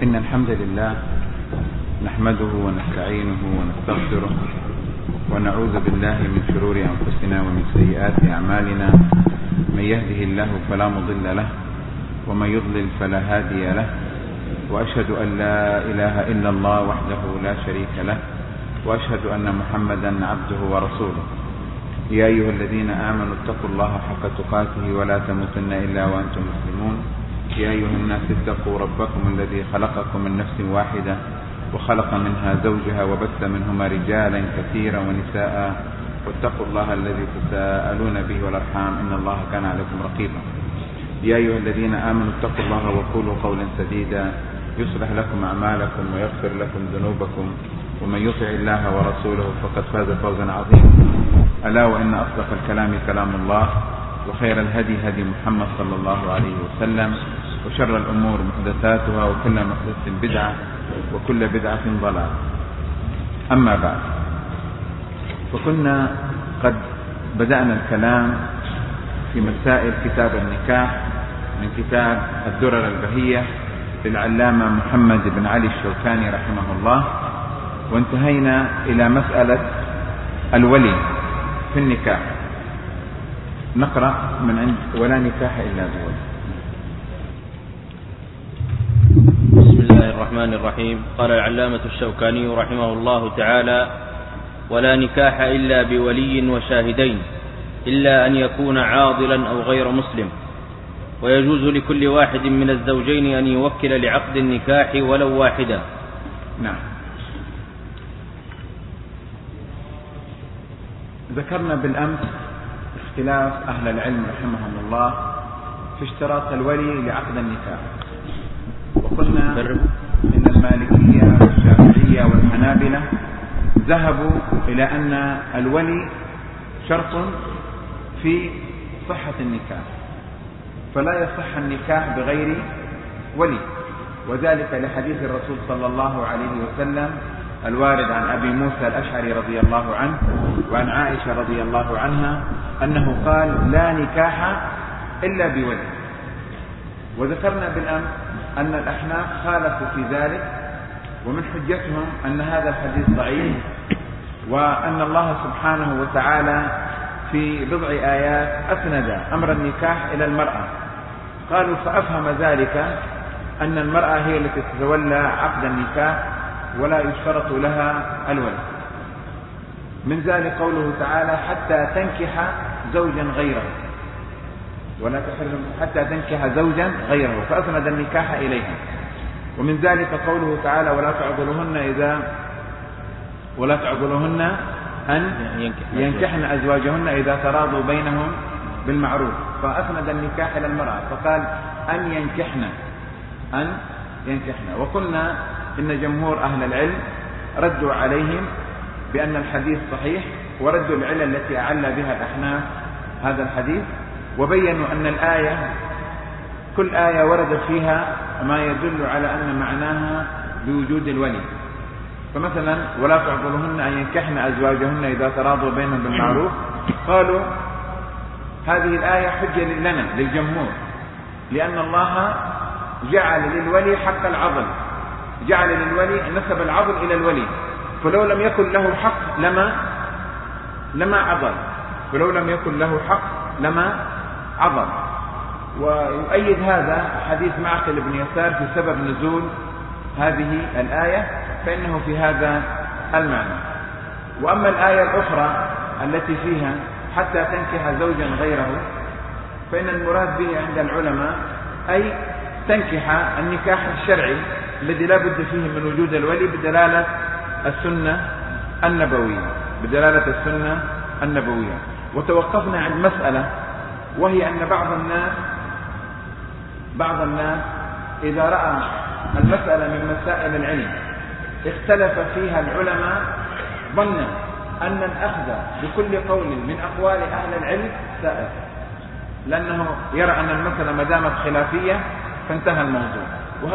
إن الحمد لله نحمده ونستعينه ونستغفره ونعوذ بالله من شرور أنفسنا ومن سيئات أعمالنا. من يهده الله فلا مضل له ومن يضلل فلا هادي له، وأشهد أن لا إله إلا الله وحده لا شريك له، وأشهد أن محمدا عبده ورسوله. يا أيها الذين آمنوا اتقوا الله حق تقاته ولا تموتن إلا وأنتم مسلمون. يا أيها الناس اتقوا ربكم الذي خلقكم من نفس واحدة وخلق منها زوجها وبث منهما رجالا كثيرا ونساء، واتقوا الله الذي تساءلون به والأرحام إن الله كان عليكم رقيبا. يا أيها الذين آمنوا اتقوا الله وقولوا قولا سديدا يصلح لكم أعمالكم ويغفر لكم ذنوبكم، ومن يطع الله ورسوله فقد فاز فوزا عظيما. ألا وإن أصدق الكلام كلام الله، وخير الهدي هدي محمد صلى الله عليه وسلم، وشر الأمور محدثاتها وكل محدثة بدعة وكل بدعة ضلالة. أما بعد، فكنا قد بدأنا الكلام في مسائل كتاب النكاح من كتاب الدرر البهية للعلامة محمد بن علي الشوكاني رحمه الله، وانتهينا إلى مسألة الولي في النكاح. نقرأ من عند ولا نكاح إلا بولي. بسم الله الرحمن الرحيم. قال العلامة الشوكاني رحمه الله تعالى: ولا نكاح إلا بولي وشاهدين، إلا أن يكون عاضلا أو غير مسلم، ويجوز لكل واحد من الزوجين أن يوكل لعقد النكاح ولو واحدا. نعم. ذكرنا بالأمس اختلاف أهل العلم رحمهم الله في اشتراط الولي لعقد النكاح، وقلنا إن المالكية والشافعية والحنابلة ذهبوا إلى أن الولي شرط في صحة النكاح، فلا يصح النكاح بغير ولي، وذلك لحديث الرسول صلى الله عليه وسلم الوارد عن أبي موسى الأشعري رضي الله عنه وعن عائشة رضي الله عنها أنه قال: لا نكاح إلا بولي. وذكرنا بالأمس أن الأحناف خالفوا في ذلك، ومن حجتهم أن هذا الحديث ضعيف، وأن الله سبحانه وتعالى في بضع آيات أسند أمر النكاح إلى المرأة. قالوا فأفهم ذلك أن المرأة هي التي تتولى عقد النكاح ولا يشترط لها الولي. من ذلك قوله تعالى: حتى تنكح زوجا غيره، ولا تحرم حتى تنكح زوجا غيره، فأسند النكاح إليها. ومن ذلك قوله تعالى: ولا تعضلوهن أن ينكحن أزواجهن إذا تراضوا بينهم بالمعروف، فأسند النكاح إلى المرأة فقال أن ينكحن. وقلنا إن جمهور أهل العلم ردوا عليهم بأن الحديث صحيح، وردوا العلة التي أعل بها الأحناف هذا الحديث، وبينوا أن الآية كل آية ورد فيها ما يدل على أن معناها بوجود الولي. فمثلا ولا تعضلوهن أن ينكحن أزواجهن إذا تراضوا بينهم بالمعروف، قالوا هذه الآية حجة لنا للجمهور، لأن الله جعل للولي حق العضل، جعل للولي نسب العضل إلى الولي، فلو لم يكن له حق لما عضل، ولو لم يكن له حق لما عضل. ويؤيد هذا حديث معقل بن يسار في سبب نزول هذه الآية، فإنه في هذا المعنى. وأما الآية الأخرى التي فيها حتى تنكح زوجا غيره، فإن المراد به عند العلماء أي تنكح النكاح الشرعي الذي لا بد فيه من وجود الولي بدلالة السنة النبوية. وتوقفنا عند مسألة، وهي أن بعض الناس إذا رأى المسألة من مسائل العلم اختلف فيها العلماء، ظن أن الأخذ بكل قول من أقوال أهل العلم سائغ، لأنه يرى أن المسألة ما دامت خلافية فانتهى الموضوع،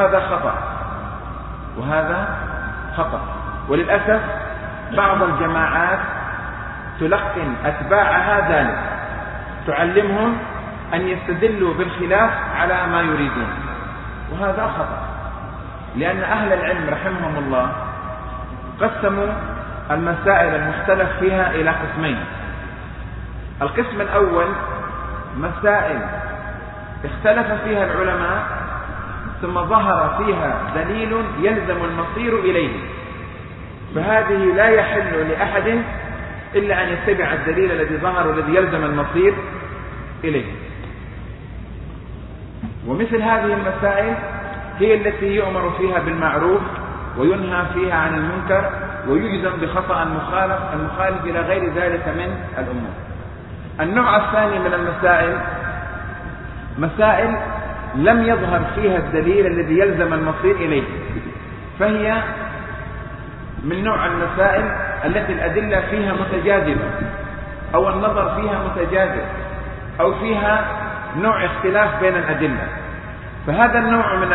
وهذا خطأ. وللأسف بعض الجماعات تلقن أتباعها ذلك، تعلمهم أن يستدلوا بالخلاف على ما يريدون، وهذا خطأ. لأن أهل العلم رحمهم الله قسموا المسائل المختلف فيها إلى قسمين. القسم الأول مسائل اختلف فيها العلماء ثم ظهر فيها دليل يلزم المصير إليه، فهذه لا يحل لأحد إلا أن يتبع الدليل الذي ظهر والذي يلزم المصير إليه. ومثل هذه المسائل هي التي يؤمر فيها بالمعروف وينهى فيها عن المنكر ويجزم بخطأ المخالف إلى غير ذلك من الأمور. النوع الثاني من المسائل مسائل لم يظهر فيها الدليل الذي يلزم المصير إليه، فهي من نوع المسائل التي الأدلة فيها متجاذبة أو النظر فيها متجاذب أو فيها نوع اختلاف بين الأدلة. فهذا النوع من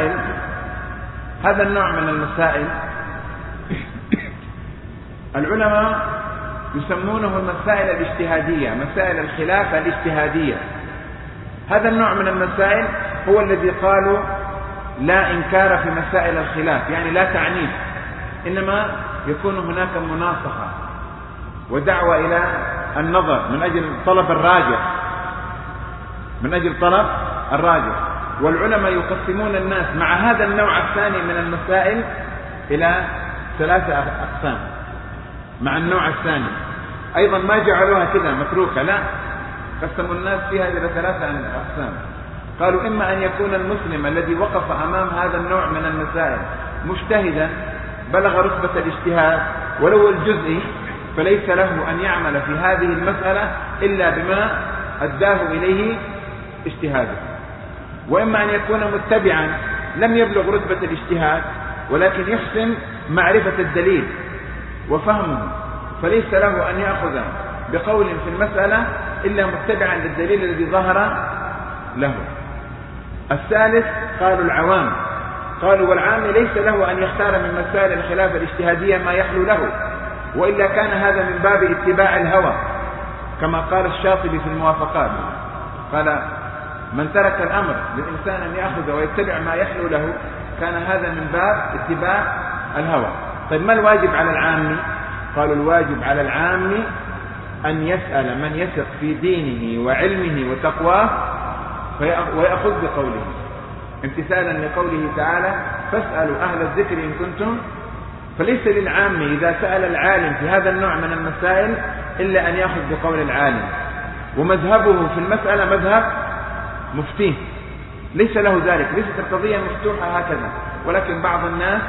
المسائل العلماء يسمونه المسائل الاجتهادية، مسائل الخلاف الاجتهادية. هذا النوع من المسائل هو الذي قالوا لا إنكار في مسائل الخلاف، يعني لا تعنيف، إنما يكون هناك مناصحة ودعوة إلى النظر من أجل طلب الراجح. والعلماء يقسمون الناس مع هذا النوع الثاني من المسائل إلى 3 أقسام. مع النوع الثاني أيضا ما جعلوها كذا متروكة، لا، قسموا الناس فيها إلى 3 أقسام. قالوا إما أن يكون المسلم الذي وقف أمام هذا النوع من المسائل مجتهدا بلغ رتبة الاجتهاد ولو الجزئي، فليس له أن يعمل في هذه المسألة إلا بما أداه إليه اجتهاده. وإما أن يكون متبعا لم يبلغ رتبة الاجتهاد ولكن يحسن معرفة الدليل وفهمه، فليس له أن يأخذ بقول في المسألة إلا متبعا للدليل الذي ظهر له. الثالث قالوا العوام، قالوا والعام ليس له أن يختار من مسائل الخلاف الاجتهادية ما يحلو له، وإلا كان هذا من باب اتباع الهوى، كما قال الشاطبي في الموافقات، قال من ترك الأمر للإنسان أن يأخذ ويتبع ما يحلو له كان هذا من باب اتباع الهوى. طيب ما الواجب على العام؟ قالوا الواجب على العام أن يسأل من يثق في دينه وعلمه وتقواه ويأخذ بقوله، امتثالا لقوله تعالى فاسألوا أهل الذكر إن كنتم. فليس للعام إذا سأل العالم في هذا النوع من المسائل إلا أن يأخذ بقول العالم، ومذهبه في المسألة مذهب مفتيه، ليس له ذلك، ليست القضية مفتوحة هكذا، ولكن بعض الناس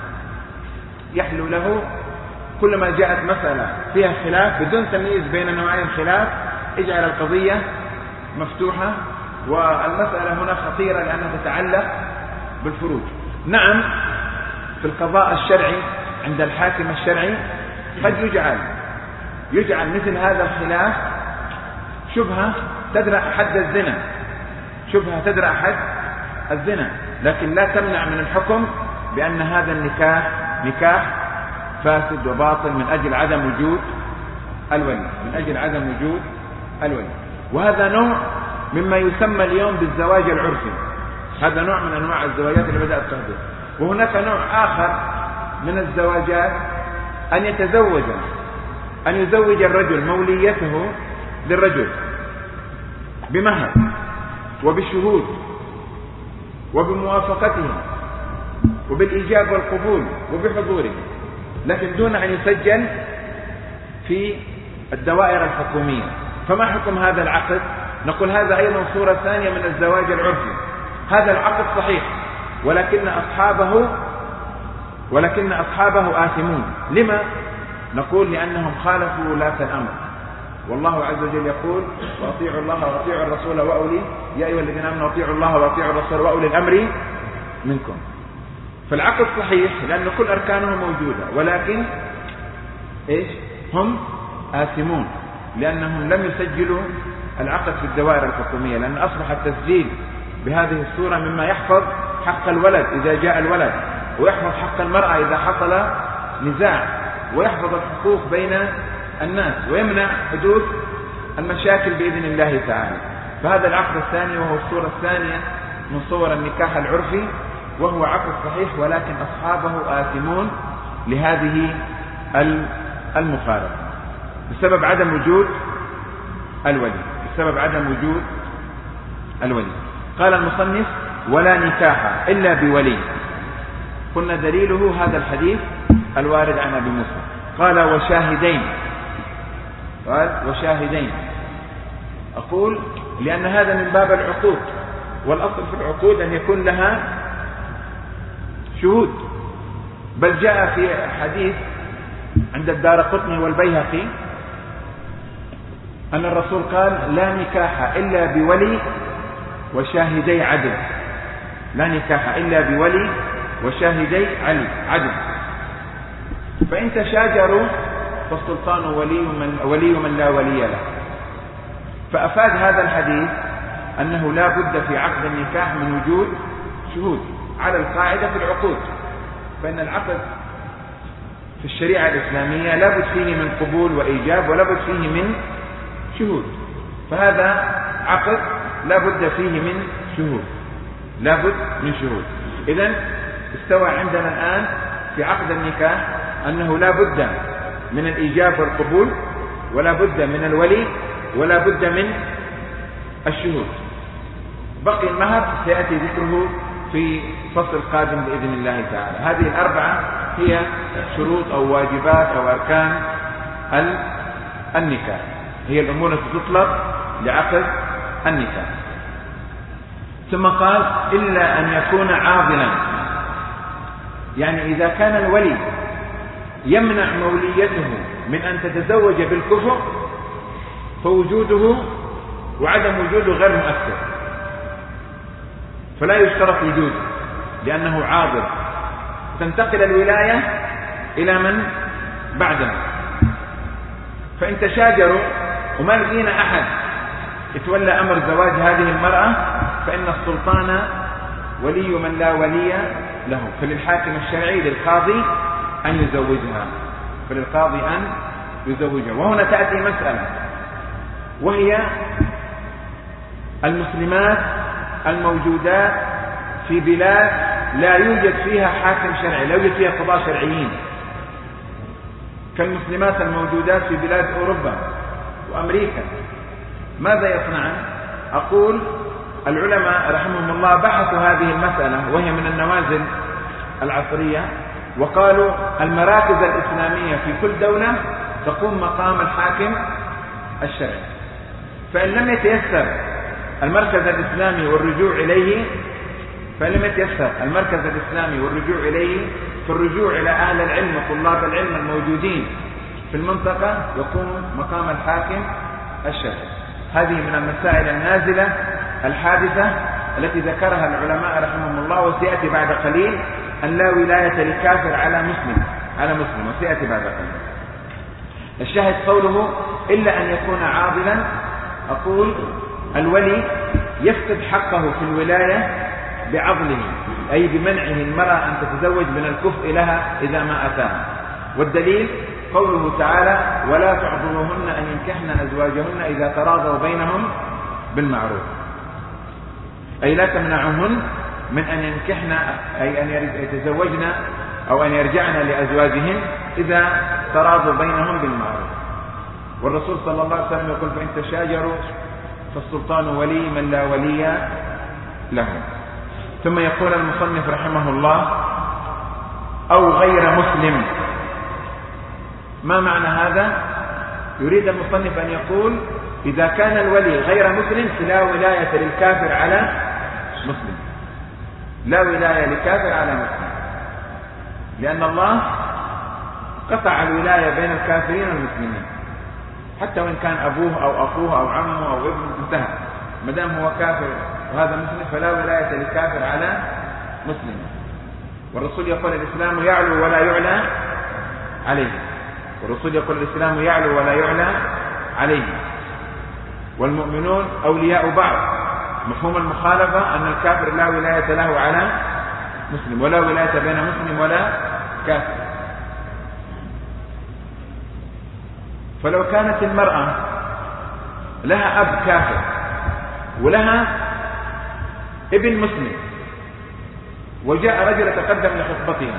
يحلو له كلما جاءت مسألة فيها خلاف بدون تمييز بين نوعين خلاف اجعل القضية مفتوحة، والمسألة هنا خطيرة لأنها تتعلق بالفروج. نعم في القضاء الشرعي عند الحاكم الشرعي قد يجعل مثل هذا الخلاف شبهة تدرأ حد الزنا، لكن لا تمنع من الحكم بأن هذا النكاح نكاح فاسد وباطل من أجل عدم وجود الولي. وهذا نوع مما يسمى اليوم بالزواج العرفي، هذا نوع من أنواع الزواجات اللي بدأت تحدث. وهناك نوع آخر من الزواجات أن يزوج الرجل موليته للرجل بمهر وبالشهود وبموافقته وبالإيجاب والقبول وبحضوره، لكن دون أن يسجل في الدوائر الحكومية. فما حكم هذا العقد؟ نقول هذا أيضا صورة ثانية من الزواج العرفي. هذا العقد صحيح ولكن أصحابه آثمون. لما؟ نقول لأنهم خالفوا ولاة الأمر، والله عز وجل يقول وأطيعوا الله وأطيعوا الرسول وأولي يا أيها الذين آمنوا أطيعوا الله وأطيعوا الرسول وأولي الأمر منكم. فالعقد صحيح لأن كل أركانه موجودة، ولكن هم آثمون لأنهم لم يسجلوا العقد في الدوائر الحكومية، لأن أصبح التسجيل بهذه الصورة مما يحفظ حق الولد إذا جاء الولد، ويحفظ حق المرأة إذا حصل نزاع، ويحفظ الحقوق بين الناس، ويمنع حدوث المشاكل بإذن الله تعالى. فهذا العقد الثاني وهو الصورة الثانية من صور النكاح العرفي وهو عقد صحيح، ولكن أصحابه آثمون لهذه المخالفة بسبب عدم وجود الولي. قال المصنف: ولا نكاح إلا بولي. قلنا دليله هذا الحديث الوارد عن أبي موسى. قال: وشاهدين. أقول لأن هذا من باب العقود، والأصل في العقود أن يكون لها شهود، بل جاء في حديث عند الدارقطني والبيهقي أن الرسول قال: لا نكاح إلا بولي وشاهدي عدل. لا نكاح إلا بولي وشاهدي عدل. فإن تشاجروا فالسلطان ولي من لا ولي له. فأفاد هذا الحديث أنه لا بد في عقد النكاح من وجود شهود، على القاعدة في العقود، فإن العقد في الشريعة الإسلامية لا بد فيه من قبول وإيجاب، ولا بد فيه من شهود. فهذا عقد لا بد فيه من شهود. إذن استوى عندنا الآن في عقد النكاح أنه لا بد من الإيجاب والقبول، ولا بد من الولي، ولا بد من الشهود. بقي المهر سيأتي ذكره في فصل قادم بإذن الله تعالى. هذه الأربعة هي شروط أو واجبات أو أركان النكاح، هي الأمور التي تطلب لعقد النكاح. ثم قال: إلا أن يكون عاضلا، يعني إذا كان الولي يمنع موليته من أن تتزوج بالكفر فوجوده وعدم وجوده غير مؤثر، فلا يشترط وجوده لأنه عاضل. تنتقل الولاية إلى من بعده. فإن تشاجروا وما لقينا أحد يتولى أمر زواج هذه المرأة فإن السلطان ولي من لا ولي له، فللحاكم الشرعي للقاضي أن يزوجها. وهنا تأتي مسألة، وهي المسلمات الموجودات في بلاد لا يوجد فيها حاكم شرعي، لا يوجد فيها قضاة شرعيين، كالمسلمات الموجودات في بلاد أوروبا وأمريكا. ماذا يصنعن؟ أقول العلماء رحمهم الله بحثوا هذه المسألة، وهي من النوازل العصرية، وقالوا المراكز الإسلامية في كل دولة تقوم مقام الحاكم الشرعي. فإن لم يتيسر المركز الإسلامي والرجوع إليه، فالرجوع إلى أهل العلم وطلاب العلم الموجودين في المنطقة يقوم مقام الحاكم الشرعي. هذه من المسائل النازلة الحادثة التي ذكرها العلماء رحمهم الله، وسيأتي بعد قليل أن لا ولاية لكافر على مسلم، وسيأتي بعد قليل. الشاهد قوله: إلا أن يكون عاضلا. أقول الولي يفقد حقه في الولاية بعضله، أي بمنعه المرأة أن تتزوج من الكفء لها إذا ما أتاها. والدليل قوله تعالى: ولا تعضلوهن أن ينكحن أزواجهن إذا تراضوا بينهم بالمعروف، أي لا تمنعهن من أن ينكحن، أي أن يتزوجن أو أن يرجعن لأزواجهن إذا تراضوا بينهم بالمعروف. والرسول صلى الله عليه وسلم يقول: فإن تشاجروا فالسلطان ولي من لا ولي له. ثم يقول المصنف رحمه الله: أو غير مسلم. ما معنى هذا؟ يريد المصنف أن يقول إذا كان الولي غير مسلم فلا ولاية للكافر على مسلم، لا ولاية لكافر على مسلم، لأن الله قطع الولاية بين الكافرين والمسلمين، حتى وإن كان أبوه أو أخوه أو عمه أو ابنه انتهى، ما دام هو كافر وهذا مسلم فلا ولاية للكافر على مسلم. والرسول يقول: الإسلام يعلو ولا يعلى عليه. والمؤمنون أولياء بعض. مفهوم المخالفة أن الكافر لا ولاية له على مسلم، ولا ولاية بين مسلم ولا كافر. فلو كانت المرأة لها أب كافر ولها ابن مسلم، وجاء رجل يتقدم لخطبتها،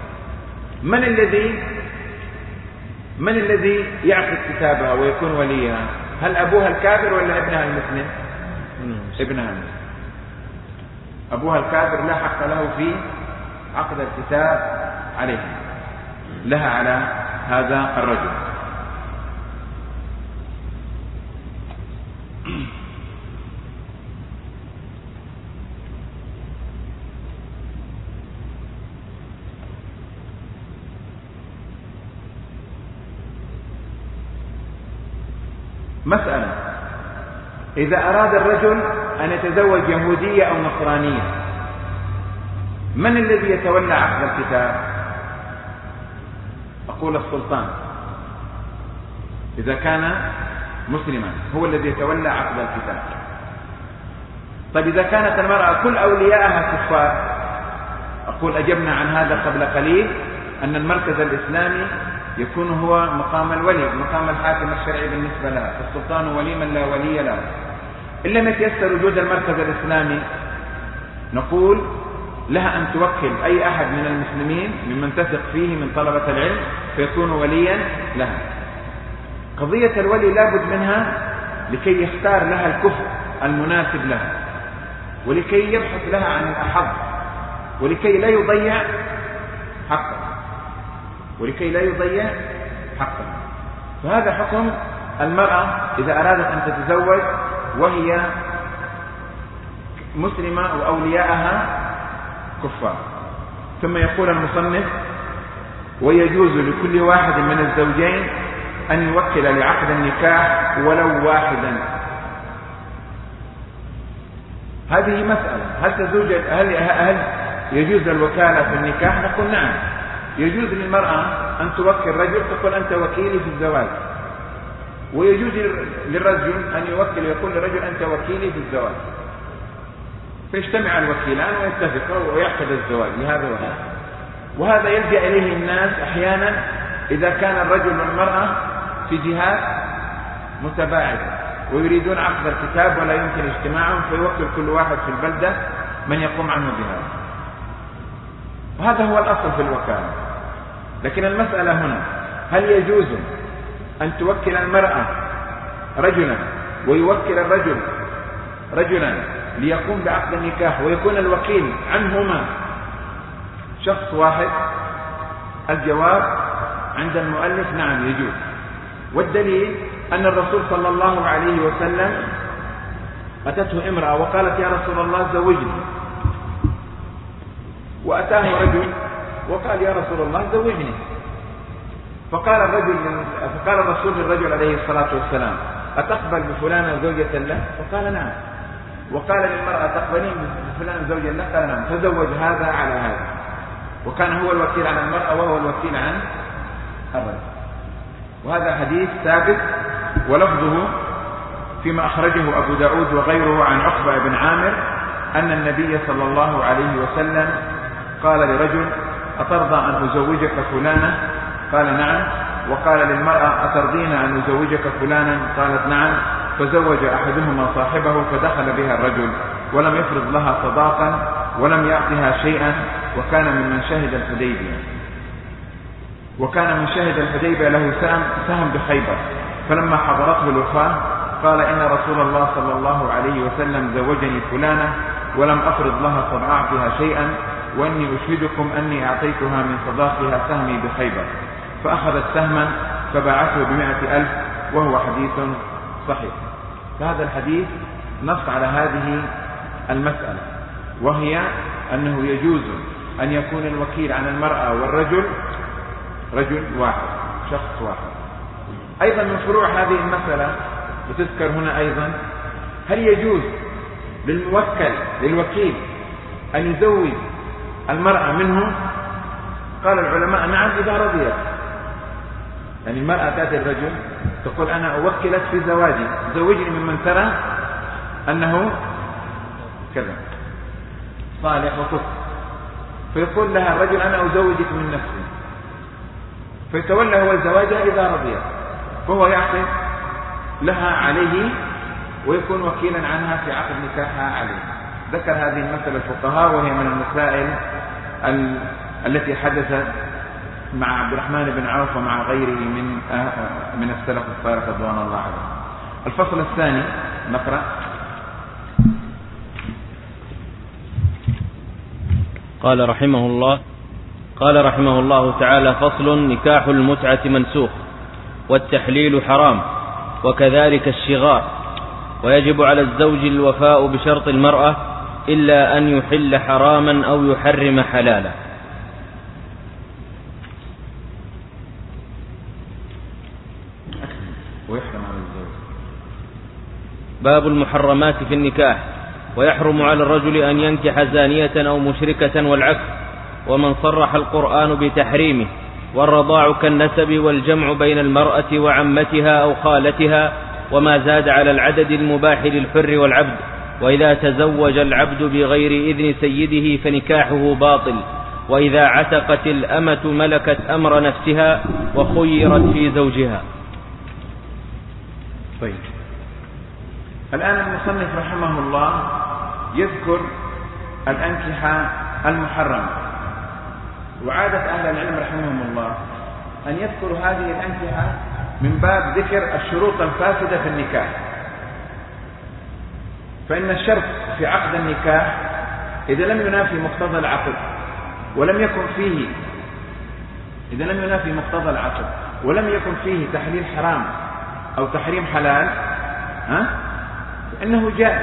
من الذي يعقد كتابها ويكون وليها؟ هل أبوها الكافر ولا ابنها المسلم؟ ابنها المسلم. أبوها الكافر لا حق له في عقد الكتاب عليها، لها على هذا الرجل. مسألة: إذا أراد الرجل أن يتزوج يهودية أو نصرانية، من الذي يتولى عقد الكتاب؟ أقول السلطان إذا كان مسلما هو الذي يتولى عقد الكتاب. طيب إذا كانت المرأة كل أولياءها كفار، أقول أجبنا عن هذا قبل قليل أن المركز الإسلامي يكون هو مقام الولي، مقام الحاكم الشرعي بالنسبة لها، فالسلطان ولي من لا ولي له. إن لم يتيسر وجود المركز الإسلامي نقول لها أن توكل أي أحد من المسلمين ممن تثق فيه من طلبة العلم فيكون وليا لها. قضية الولي لابد منها لكي يختار لها الكفء المناسب لها، ولكي يبحث لها عن الأحظ، ولكي لا يضيع حقا، فهذا حكم المرأة إذا أرادت أن تتزوج وهي مسلمة وأولياءها كفار. ثم يقول المصنف: ويجوز لكل واحد من الزوجين أن يوكل لعقد النكاح ولو واحدا. هذه مسألة، هل يجوز الوكالة في النكاح؟ نقول نعم، يجوز للمرأة أن توكل رجل، تقول أنت وكيلي في الزواج، ويجوز للرجل أن يوكل ويقول للرجل أنت وكيلي في الزواج، فيجتمع الوكيلان ويتفقوا ويعقد الزواج لهذا وهذا. وهذا يلجأ إليه الناس أحيانا إذا كان الرجل والمرأة في جهات متباعدة ويريدون عقد الكتاب ولا يمكن اجتماعهم، فيوكل كل واحد في البلدة من يقوم عنه بهذا، وهذا هو الأصل في الوكالة. لكن المسألة هنا: هل يجوز أن توكل المرأة رجلا ويوكل الرجل رجلا ليقوم بعقد النكاح ويكون الوكيل عنهما شخص واحد؟ الجواب عند المؤلف: نعم يجوز. والدليل أن الرسول صلى الله عليه وسلم أتته امرأة وقالت: يا رسول الله زوجني، وأتاه رجل وقال: يا رسول الله زوجني. فقال الرسول للرجل عليه الصلاة والسلام: أتقبل بفلانة زوجة له؟ فقال: نعم. وقال للمرأة: تقبلين بفلان زوجة له؟ قال: نعم. فزوج هذا على هذا، وكان هو الوكيل عن المرأة وهو الوكيل عن الرجل. وهذا حديث ثابت، ولفظه فيما أخرجه أبو داود وغيره عن عقبة بن عامر أن النبي صلى الله عليه وسلم قال لرجل: أترضى أن أزوجك فلانة؟ قال: نعم. وقال للمرأة: أترضين أن أزوجك فلانا؟ قالت: نعم. فزوج أحدهما صاحبه فدخل بها الرجل ولم يفرض لها صداقا ولم يعطها شيئا، وكان من شهد الحديبية، وكان من شهد الحديبية له سهم بخيبر. فلما حضرته الوفاة قال: إن رسول الله صلى الله عليه وسلم زوجني فلانة ولم أفرض لها أعطها شيئا، وإني أشهدكم أني أعطيتها من صداقها سهمي بخيبر. فأخذت سهما فباعته ب100,000، وهو حديث صحيح. فهذا الحديث نص على هذه المسألة، وهي أنه يجوز أن يكون الوكيل عن المرأة والرجل رجل واحد، شخص واحد. أيضا من فروع هذه المسألة وتذكر هنا أيضا: هل يجوز للوكيل أن يزوج المرأة منه؟ قال العلماء: نعم إذا رضيت. يعني المرأة تأتي الرجل تقول: أنا أوكلت في زواجي، زوجني ممن ترى أنه كذا صالح وكفر. فيقول لها الرجل: أنا أزوجك من نفسي، فيتولى هو زواجها إذا رضيت، فهو يعقد لها عليه ويكون وكيلا عنها في عقد نكاحها عليه. ذكر هذه المسألة الفقهاء، وهي من المسائل التي حدثت مع عبد الرحمن بن عوف ومع غيره من السلف الصالح رضوان الله عليهم. الفصل الثاني نقرأ. قال رحمه الله تعالى: فصل: نكاح المتعة منسوخ، والتحليل حرام، وكذلك الشغار، ويجب على الزوج الوفاء بشرط المرأة إلا أن يحل حراما أو يحرم حلالا. باب المحرمات في النكاح: ويحرم على الرجل أن ينكح زانية أو مشركة والعكس، ومن صرح القرآن بتحريمه، والرضاع كالنسب، والجمع بين المرأة وعمتها أو خالتها، وما زاد على العدد المباح للحر والعبد. وإذا تزوج العبد بغير إذن سيده فنكاحه باطل، وإذا عتقت الأمة ملكت أمر نفسها وخيرت في زوجها. طيب، الآن المصنف رحمه الله يذكر الأنكحة المحرمة، وعادة أهل العلم رحمهم الله أن يذكروا هذه الأنكحة من باب ذكر الشروط الفاسدة في النكاح. فإن الشرط في عقد النكاح إذا لم ينافي مقتضى العقد ولم يكن فيه تحليل حرام أو تحريم حلال فإنه جائز.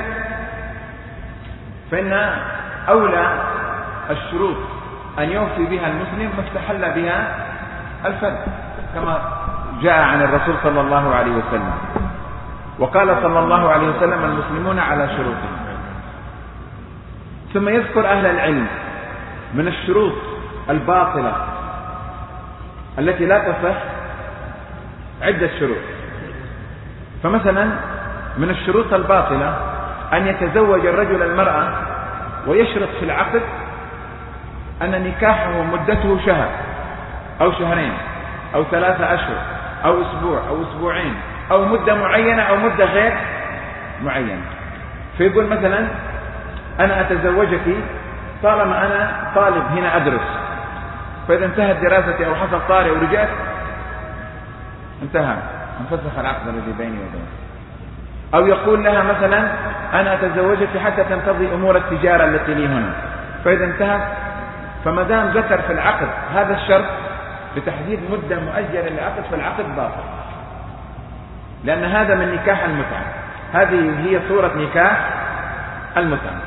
فإن أولى الشروط أن يوفي بها المسلم ما استحل بها الفرد، كما جاء عن الرسول صلى الله عليه وسلم. وقال صلى الله عليه وسلم: المسلمون على شروطهم. ثم يذكر أهل العلم من الشروط الباطلة التي لا تصح عدة شروط. فمثلا من الشروط الباطلة أن يتزوج الرجل المرأة ويشرط في العقد أن نكاحه مدته شهر أو شهرين أو 3 أشهر أو أسبوع أو أسبوعين أو مدة معينة أو مدة غير معينة. فيقول مثلا: أنا أتزوجك طالما أنا طالب هنا أدرس، فإذا انتهت دراستي أو حصل طارئ ورجعت انتهى، انفسخ العقد الذي بيني وبينك. أو يقول لها مثلا: أنا أتزوجك حتى تنقضي أمور التجارة التي لي هنا، فإذا انتهت. فما دام ذكر في العقد هذا الشرط بتحديد مدة مؤجلة للعقد، فالعقد باطل، لأن هذا من نكاح المتعة. هذه هي صورة نكاح المتعة.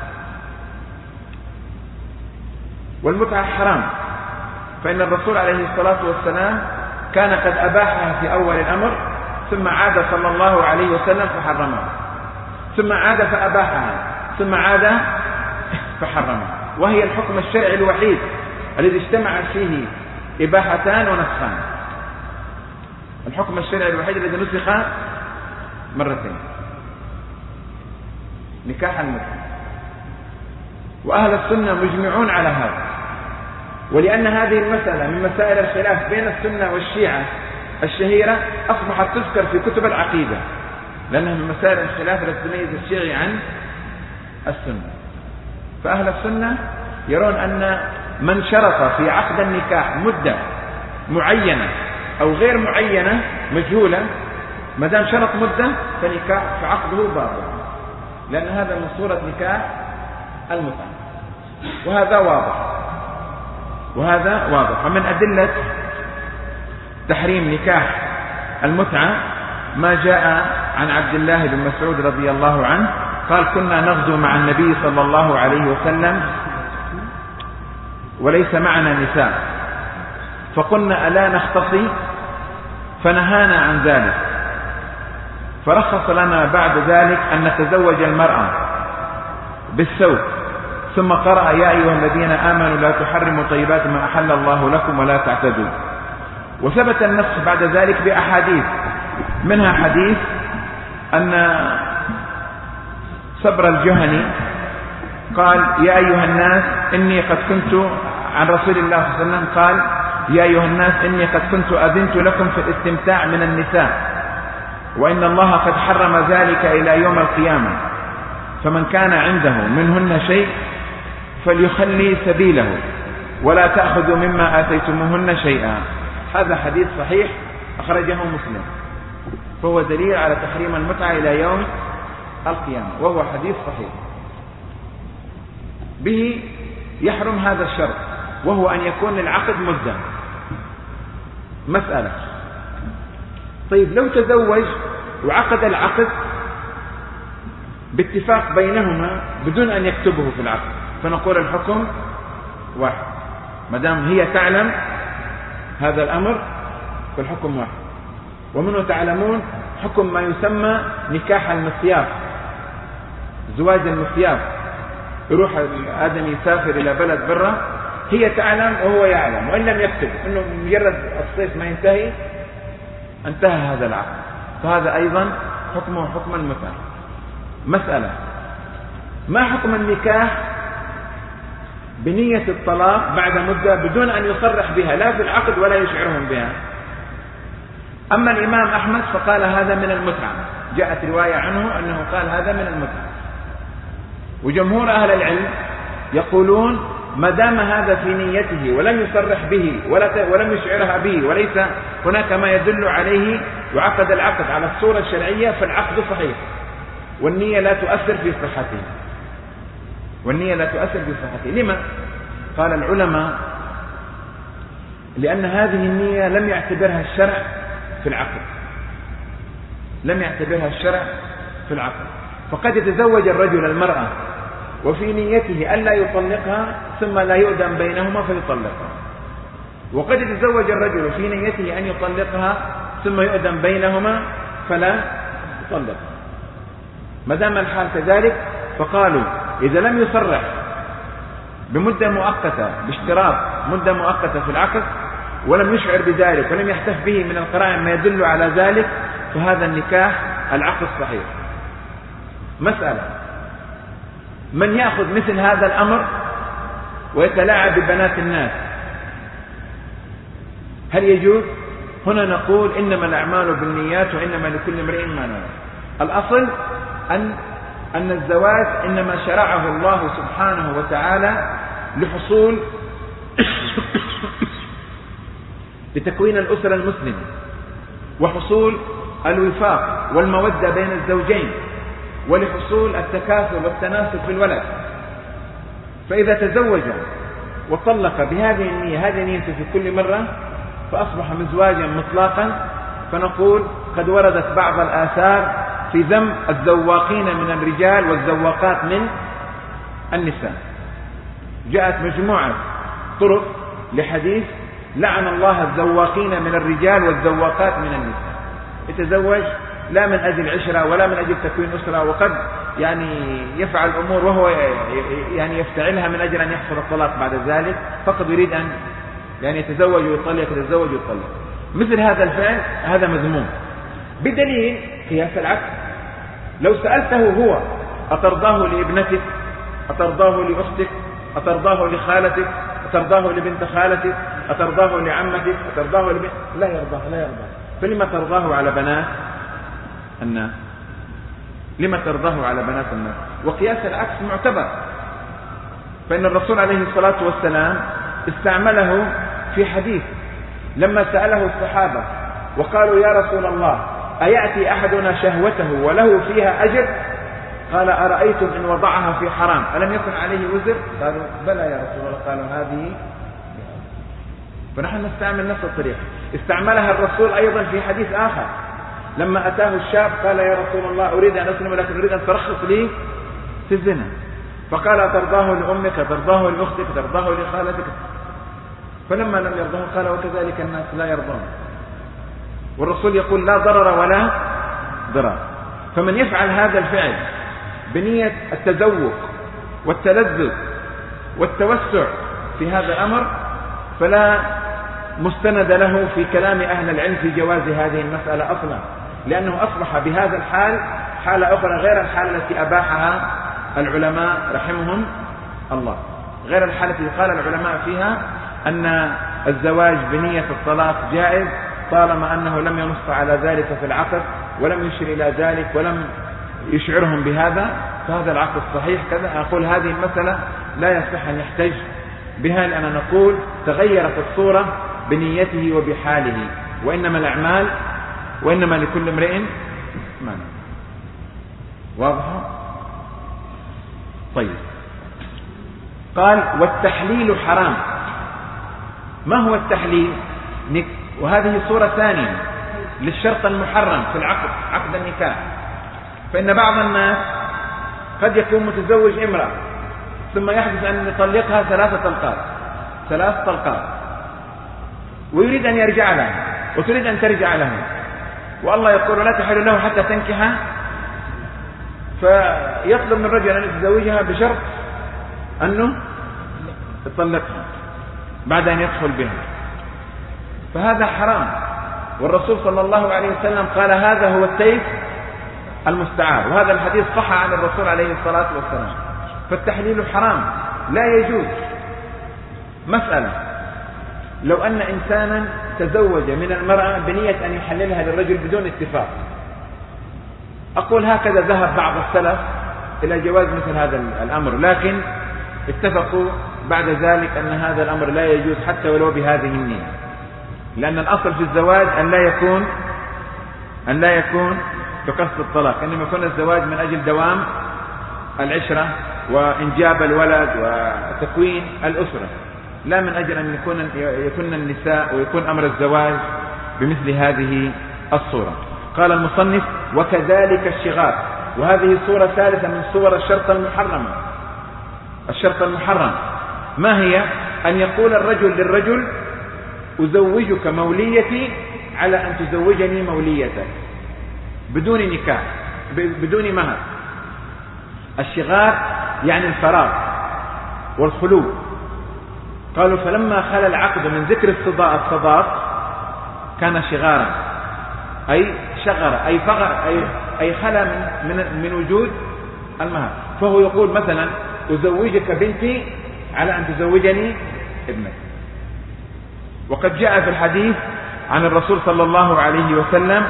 والمتعة حرام، فإن الرسول عليه الصلاة والسلام كان قد أباحها في أول الأمر، ثم عاد صلى الله عليه وسلم فحرمها، ثم عاد فأباحها، ثم عاد فحرمها. وهي الحكم الشرعي الوحيد الذي اجتمع فيه إباحتان ونسخان. الحكم الشرعي الوحيد الذي نسخ مرتين، نكاح المتعة. وأهل السنة مجمعون على هذا. ولأن هذه المسألة من مسائل الخلاف بين السنة والشيعة الشهيرة، أصبحت تذكر في كتب العقيدة، لأنها من مسائل الخلاف التي تميز الشيعي عن السنة. فأهل السنة يرون أن من شرط في عقد النكاح مدة معينة أو غير معينة مجهولة، ما دام شرط مدة فنكاح فعقده باطل، لأن هذا من صورة نكاح المتعة. وهذا واضح. ومن أدلة تحريم نكاح المتعة ما جاء عن عبد الله بن مسعود رضي الله عنه قال: كنا نغزو مع النبي صلى الله عليه وسلم وليس معنا نساء، فقلنا: ألا نختصي؟ فنهانا عن ذلك، فرخص لنا بعد ذلك أن نتزوج المرأة بالثوب، ثم قرأ: يا أيها الذين آمنوا لا تحرموا طيبات ما أحل الله لكم ولا تعتدوا. وثبت النص بعد ذلك بأحاديث، منها حديث أن صبر الجهني قال: يا أيها الناس إني قد كنت، عن رسول الله صلى الله عليه وسلم قال: يا أيها الناس إني قد كنت أذنت لكم في الاستمتاع من النساء، وإن الله قد حرم ذلك إلى يوم القيامة، فمن كان عنده منهن شيء فليخلي سبيله ولا تأخذوا مما آتيتموهن شيئا. هذا حديث صحيح أخرجه مسلم، فهو دليل على تحريم المتعة إلى يوم القيامة، وهو حديث صحيح. به يحرم هذا الشرط، وهو أن يكون العقد مدة. مسألة: طيب لو تزوج وعقد العقد باتفاق بينهما بدون أن يكتبه في العقد، فنقول الحكم واحد، ما دام هي تعلم هذا الأمر فالحكم واحد. ومنه تعلمون حكم ما يسمى نكاح المسياف، زواج المسياف، يروح آدم يسافر إلى بلد برا، هي تعلم وهو يعلم، وإن لم يكتب، إنه مجرد الصيف ما ينتهي انتهى هذا العقد، فهذا أيضا حكمه حكم المتعة. مسألة: ما حكم النكاح بنية الطلاق بعد مدة بدون أن يصرح بها لا في العقد ولا يشعرهم بها؟ أما الإمام أحمد فقال هذا من المتعة، جاءت رواية عنه أنه قال هذا من المتعة. وجمهور أهل العلم يقولون ما دام هذا في نيته ولم يصرح به ولم يشعرها به وليس هناك ما يدل عليه وعقد العقد على الصورة الشرعية فالعقد صحيح، والنية لا تؤثر في صحته، والنية لا تؤثر في صحته. لما؟ قال العلماء: لأن هذه النية لم يعتبرها الشرع في العقد، لم يعتبرها الشرع في العقد. فقد يتزوج الرجل المرأة وفي نيته ألا يطلقها ثم لا يؤذن بينهما فيطلقها، وقد يتزوج الرجل في نيته أن يطلقها ثم يؤذن بينهما فلا يطلقها. ما دام الحال كذلك فقالوا إذا لم يصرح بمدة مؤقتة باشتراط مدة مؤقتة في العقد ولم يشعر بذلك ولم يحتف به من القرائن ما يدل على ذلك فهذا النكاح العقد صحيح. مسألة: من يأخذ مثل هذا الأمر ويتلاعب ببنات الناس هل يجوز؟ هنا نقول إنما الأعمال بالنيات وإنما لكل امرئ ما نوى. الأصل أن الزواج إنما شرعه الله سبحانه وتعالى لحصول لتكوين الأسرة المسلمة وحصول الوفاق والمودة بين الزوجين ولحصول التكاثر والتناسل في الولد. فإذا تزوج وطلق بهذه النية، هذه نيته في كل مرة، فأصبح مزواجا مطلقا. فنقول قد وردت بعض الآثار في ذم الزواقين من الرجال والزواقات من النساء. جاءت مجموعة طرق لحديث لعن الله الزواقين من الرجال والزواقات من النساء. يتزوج لا من أجل عشرة ولا من أجل تكوين أسرة، وقد يفعل أمور وهو يفتعلها من أجل أن يحصل الطلاق بعد ذلك، فقد يريد أن يتزوج ويطلق، يتزوج ويطلق. مثل هذا الفعل هذا مذموم بدليل قياس العكس. لو سألته هو أترضاه لابنتك، أترضاه لأختك، أترضاه لخالتك، أترضاه لبنت خالتك، أترضاه لعمتك، أترضاه لبنت، لا يرضاه، لا يرضاه. فلما ترضاه على بنات الناس؟ لما ترضاه على بنات الناس؟ وقياس العكس معتبر، فإن الرسول عليه الصلاة والسلام استعمله في حديث لما سأله الصحابة وقالوا يا رسول الله أيأتي أحدنا شهوته وله فيها أجر؟ قال أرأيتم إن وضعها في حرام ألم يكن عليه وزر؟ قالوا بلى يا رسول الله. قالوا هذه. فنحن نستعمل نفس الطريقة. استعملها الرسول أيضا في حديث آخر لما أتاه الشاب قال يا رسول الله أريد أن أسلم لكن أريد أن ترخص لي في الزنا، فقال أترضاه لأمك، أترضاه لأختك، أترضاه لخالتك؟ فلما لم يرضاه قال وكذلك الناس لا يرضون. والرسول يقول لا ضرر ولا ضرر. فمن يفعل هذا الفعل بنية التذوق والتلذذ والتوسع في هذا الأمر فلا مستند له في كلام أهل العلم في جواز هذه المسألة أصلا، لأنه أصبح بهذا الحال حالة أخرى غير الحالة التي أباحها العلماء رحمهم الله، غير الحالة التي قال العلماء فيها أن الزواج بنية الطلاق جائز طالما أنه لم ينص على ذلك في العقد ولم يشر إلى ذلك ولم يشعرهم بهذا. فهذا العقد صحيح كذا، أقول هذه المسألة لا يصح أن يحتج بها، لأننا نقول تغيرت الصورة بنيته وبحاله، وإنما الأعمال وإنما لكل امرئ ما نوى. واضح؟ طيب. قال والتحليل حرام. ما هو التحليل؟ وهذه صورة ثانية للشرط المحرم في العقد، عقد النكاح. فإن بعض الناس قد يكون متزوج امرأة ثم يحدث أن يطلقها 3 طلقات ويريد أن يرجع لها وتريد أن ترجع له، والله يقول لا تحل له حتى تنكحها، فيطلب من الرجل أن يتزوجها بشرط أنه يطلقها بعد أن يدخل بها، فهذا حرام. والرسول صلى الله عليه وسلم قال هذا هو السيف المستعار، وهذا الحديث صح عن الرسول عليه الصلاة والسلام. فالتحليل حرام لا يجوز. مسألة لو أن إنسانا تزوج من المرأة بنية أن يحللها للرجل بدون اتفاق، أقول هكذا ذهب بعض السلف إلى جواز مثل هذا الأمر، لكن اتفقوا بعد ذلك أن هذا الأمر لا يجوز حتى ولو بهذه النية، لأن الأصل في الزواج أن لا يكون بقصد الطلاق، إنما يكون الزواج من أجل دوام العشرة وإنجاب الولد وتكوين الأسرة، لا من أجل أن يكون النساء ويكون أمر الزواج بمثل هذه الصورة. قال المصنف وكذلك الشغار، وهذه صورة ثالثة من صور الشرط المحرم. الشرط المحرم ما هي؟ أن يقول الرجل للرجل أزوجك موليتي على أن تزوجني موليتك بدون نكاح بدون مهر. الشغار يعني الفراغ والخلو. قالوا فلما خلى العقد من ذكر الصداق كان شغارا، أي شغر أي فغر أي خلى من وجود المهر. فهو يقول مثلا أزوجك بنتي على أن تزوجني ابنك. وقد جاء في الحديث عن الرسول صلى الله عليه وسلم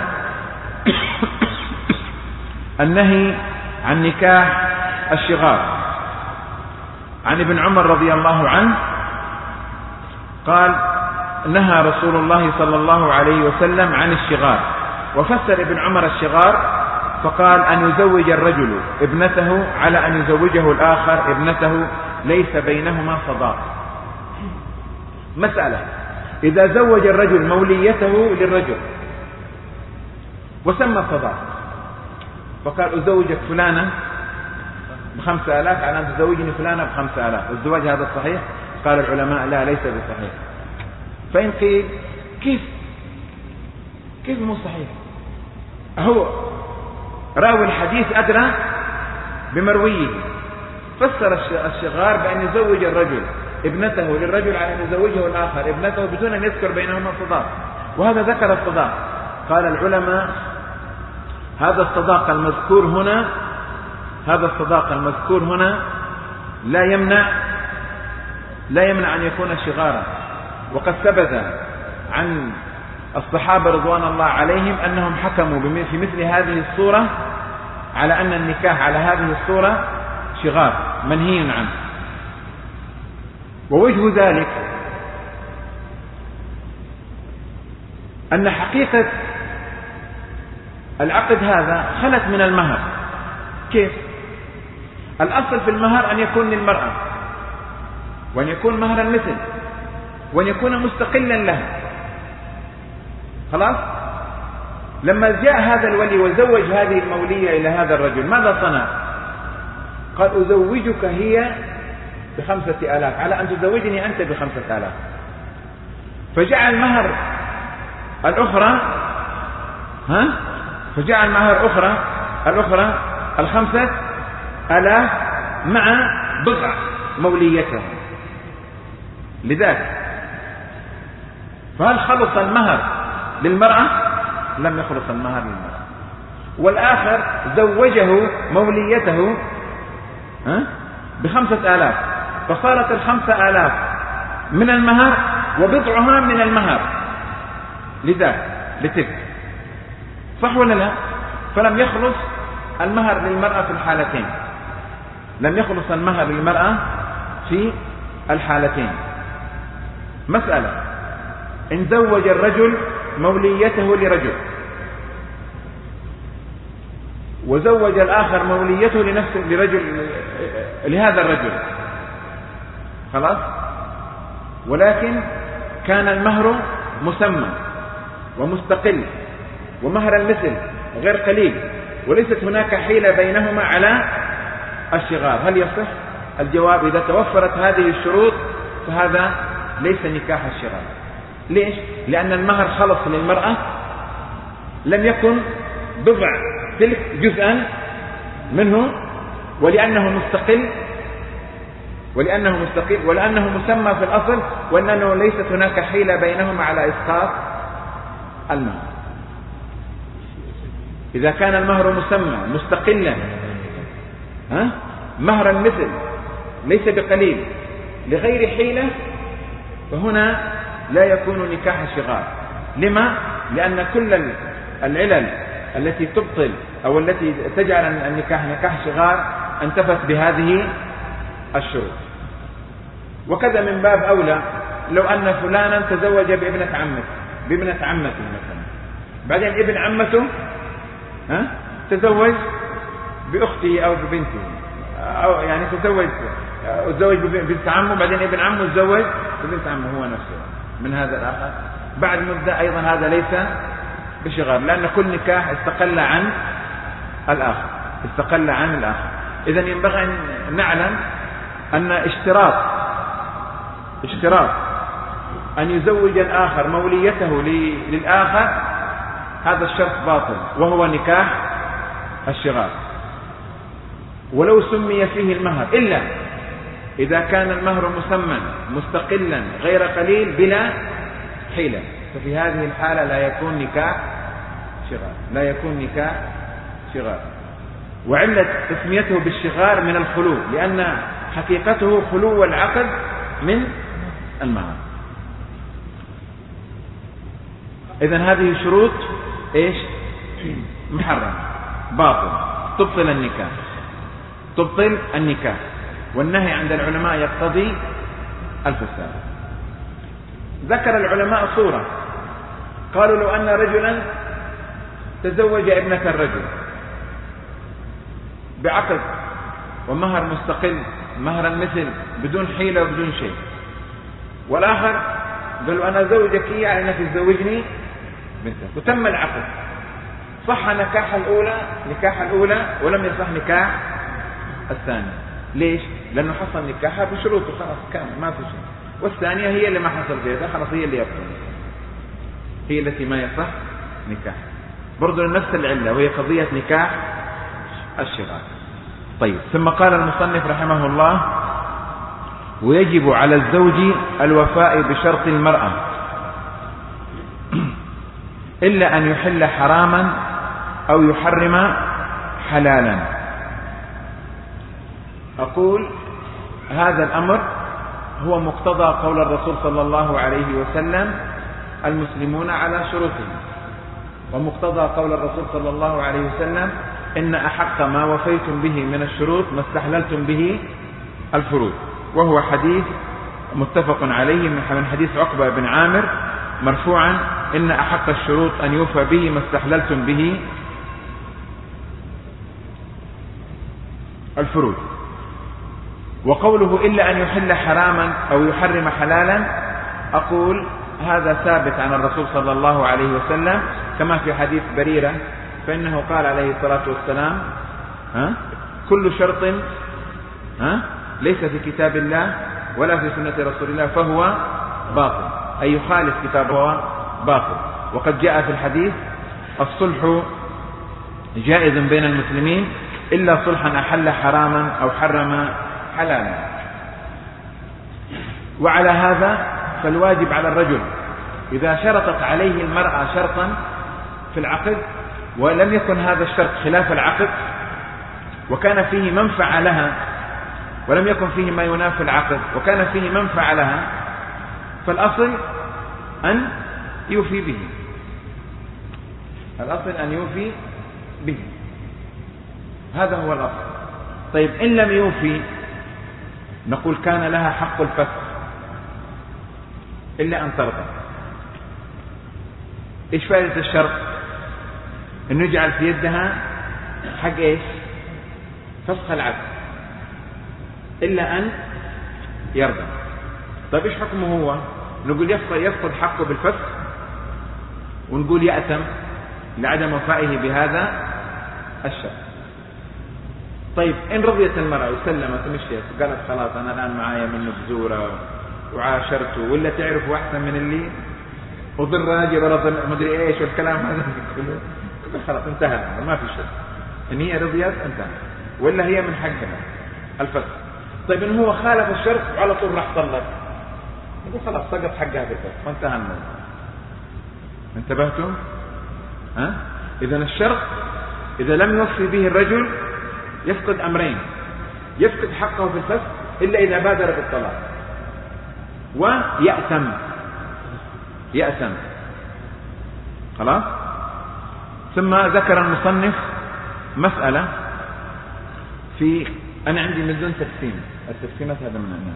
النهي عن نكاح الشغار. عن ابن عمر رضي الله عنه قال نهى رسول الله صلى الله عليه وسلم عن الشغار، وفسر ابن عمر الشغار فقال أن يزوج الرجل ابنته على أن يزوجه الآخر ابنته ليس بينهما صداق. مسألة إذا زوج الرجل موليته للرجل وسمى صداق فقال أزوجك فلانة ب5,000 على أن تزوجني فلانة ب5,000، الزواج هذا صحيح؟ قال العلماء لا، ليس بصحيح. فإن قيل كيف مو صحيح؟ هو راوي الحديث أدرى بمرويه، فسر الشغار بأن يزوج الرجل ابنته للرجل على أن يزوجه الآخر ابنته بدون أن يذكر بينهما صداق، وهذا ذكر الصداق. قال العلماء هذا الصداق المذكور هنا لا يمنع أن يكون شغارا. وقد ثبت عن الصحابة رضوان الله عليهم أنهم حكموا في مثل هذه الصورة على أن النكاح على هذه الصورة شغار منهي عنه. ووجه ذلك أن حقيقة العقد هذا خلت من المهر. كيف؟ الأصل في المهر أن يكون للمرأة، وأن يكون مهر المثل، وأن يكون مستقلا لها. خلاص؟ لما جاء هذا الولي وزوج هذه المولية إلى هذا الرجل ماذا صنع؟ قال أزوجك هي ب5,000 على أن تزوجني أنت ب5,000، فجعل مهر الأخرى الأخرى 5,000 مع بضع موليته. لذلك فهل خلص المهر للمرأة؟ لم يخلص المهر للمرأة. والآخر زوجه موليته ب5,000، فصارت 5,000 من المهر وبضعها من المهر لتلك. صح ولا لا؟ فلم يخلص المهر للمرأة في الحالتين. لم يخلص المهر للمرأة في الحالتين. مسألة: إن زوج الرجل موليته لرجل وزوج الآخر موليته لهذا الرجل، خلاص، ولكن كان المهر مسمى ومستقل ومهر المثل غير قليل وليست هناك حيلة بينهما على الشغار، هل يصح؟ الجواب: إذا توفرت هذه الشروط فهذا ليس نكاح الشغار. ليش؟ لأن المهر خلص للمرأة، لم يكن بضع تلك جزءا منه، ولأنه مستقل ولأنه مسمى في الأصل، وأنه ليست هناك حيلة بينهما على إسقاط المهر. إذا كان المهر مسمى مستقلا مهر المثل ليس بقليل لغير حيلة، فهنا لا يكون نكاح شغار. لما؟ لأن كل العلل التي تبطل أو التي تجعل النكاح نكاح شغار انتفت بهذه الشروط. وكذا من باب أولى لو أن فلانا تزوج بابنة عمته مثلا، بعدين ابن عمته تزوج بأخته أو ببنته، أو يعني تزوج ببنت عمه، بعدين ابن عمه تزوج ببنت عمه هو نفسه من هذا الآخر، بعد مدة أيضا هذا ليس بشغار، لأن كل نكاح استقل عن الآخر. إذن ينبغي أن نعلم أن اشتراط أن يزوج الآخر موليته للآخر هذا الشرط باطل، وهو نكاح الشغار، ولو سمي فيه المهر، إلا إذا كان المهر مسمى مستقلا غير قليل بلا حيلة، ففي هذه الحالة لا يكون نكاح شغار. وعلة تسميته بالشغار من الخلو، لأن حقيقته خلو العقد من المهر. إذن هذه شروط إيش؟ محرم، باطل، تبطل النكاح، والنهي عند العلماء يقتضي الفساد. ذكر العلماء صورة، قالوا لو أن رجلا تزوج ابنة الرجل بعقد ومهر مستقل، مهر المثل بدون حيلة وبدون شيء، والآخر قالوا أنا زوجك يعني أنك تزوجني بنتك، وتم العقد، صح نكاح الأولى ولم يصح نكاح الثاني. ليش؟ لأنه حصل نكاحها بشروط وخلاص كان ما في شيء، والثانية هي اللي ما حصل فيها، خلاص هي اللي يبطل، هي التي ما يصح نكاح، برضو نفس العلة وهي قضية نكاح الشغار. طيب، ثم قال المصنف رحمه الله: ويجب على الزوج الوفاء بشرط المرأة إلا أن يحل حراما أو يحرم حلالا. أقول هذا الأمر هو مقتضى قول الرسول صلى الله عليه وسلم: المسلمون على شروطهم، ومقتضى قول الرسول صلى الله عليه وسلم: إن أحق ما وفيتم به من الشروط ما استحللتم به الفروض، وهو حديث متفق عليه من حديث عقبة بن عامر مرفوعا: إن أحق الشروط أن يوفى به ما استحللتم به الفروض. وقوله إلا أن يحل حراما أو يحرم حلالا، أقول هذا ثابت عن الرسول صلى الله عليه وسلم، كما في حديث بريرة، فإنه قال عليه الصلاة والسلام: كل شرط ليس في كتاب الله ولا في سنة رسول الله فهو باطل، أي يخالف كتابه باطل. وقد جاء في الحديث: الصلح جائز بين المسلمين إلا صلحا أحل حراما أو حرم حلالا. وعلى هذا فالواجب على الرجل إذا شرطت عليه المرأة شرطا في العقد ولم يكن هذا الشرط خلاف العقد وكان فيه منفعة لها ولم يكن فيه ما ينافي العقد وكان فيه منفعة لها، فالأصل أن يوفي به، الأصل أن يوفي به، هذا هو الأصل. طيب إن لم يوفي نقول كان لها حق الفسخ إلا أن ترضى. إيش فائدة الشرط؟ أن يجعل في يدها حق إيش؟ فسخ العبد إلا أن يرضى. طيب إيش حكمه هو؟ نقول يفقد حقه بالفسخ، ونقول يأتم لعدم وفائه بهذا الشرط. طيب إن رضيت المرأة وسلمت ومشيت وقالت خلاص أنا الآن معايا منه بزورة وعاشرته، ولا تعرف أحسن من اللي وضل راجل ولا ضل مدري إيش والكلام هذا كله، خلاص انتهى، ما في شيء. إن هي رضيت انتهى، ولا هي من حقها الفسخ. طيب إن هو خالف الشرط وعلى طول راح طلق، نقول خلاص سقط حقها بالفسخ وانتهى الموضوع. انتبهتم؟ إذا الشرط إذا لم يوفي به الرجل يفقد أمرين: يفقد حقه في الفسخ إلا إذا بادر بالطلاق، ويأثم. خلاص. ثم ذكر المصنف مسألة أنا عندي من دون تقسيم، التقسيمات هذا من الناس،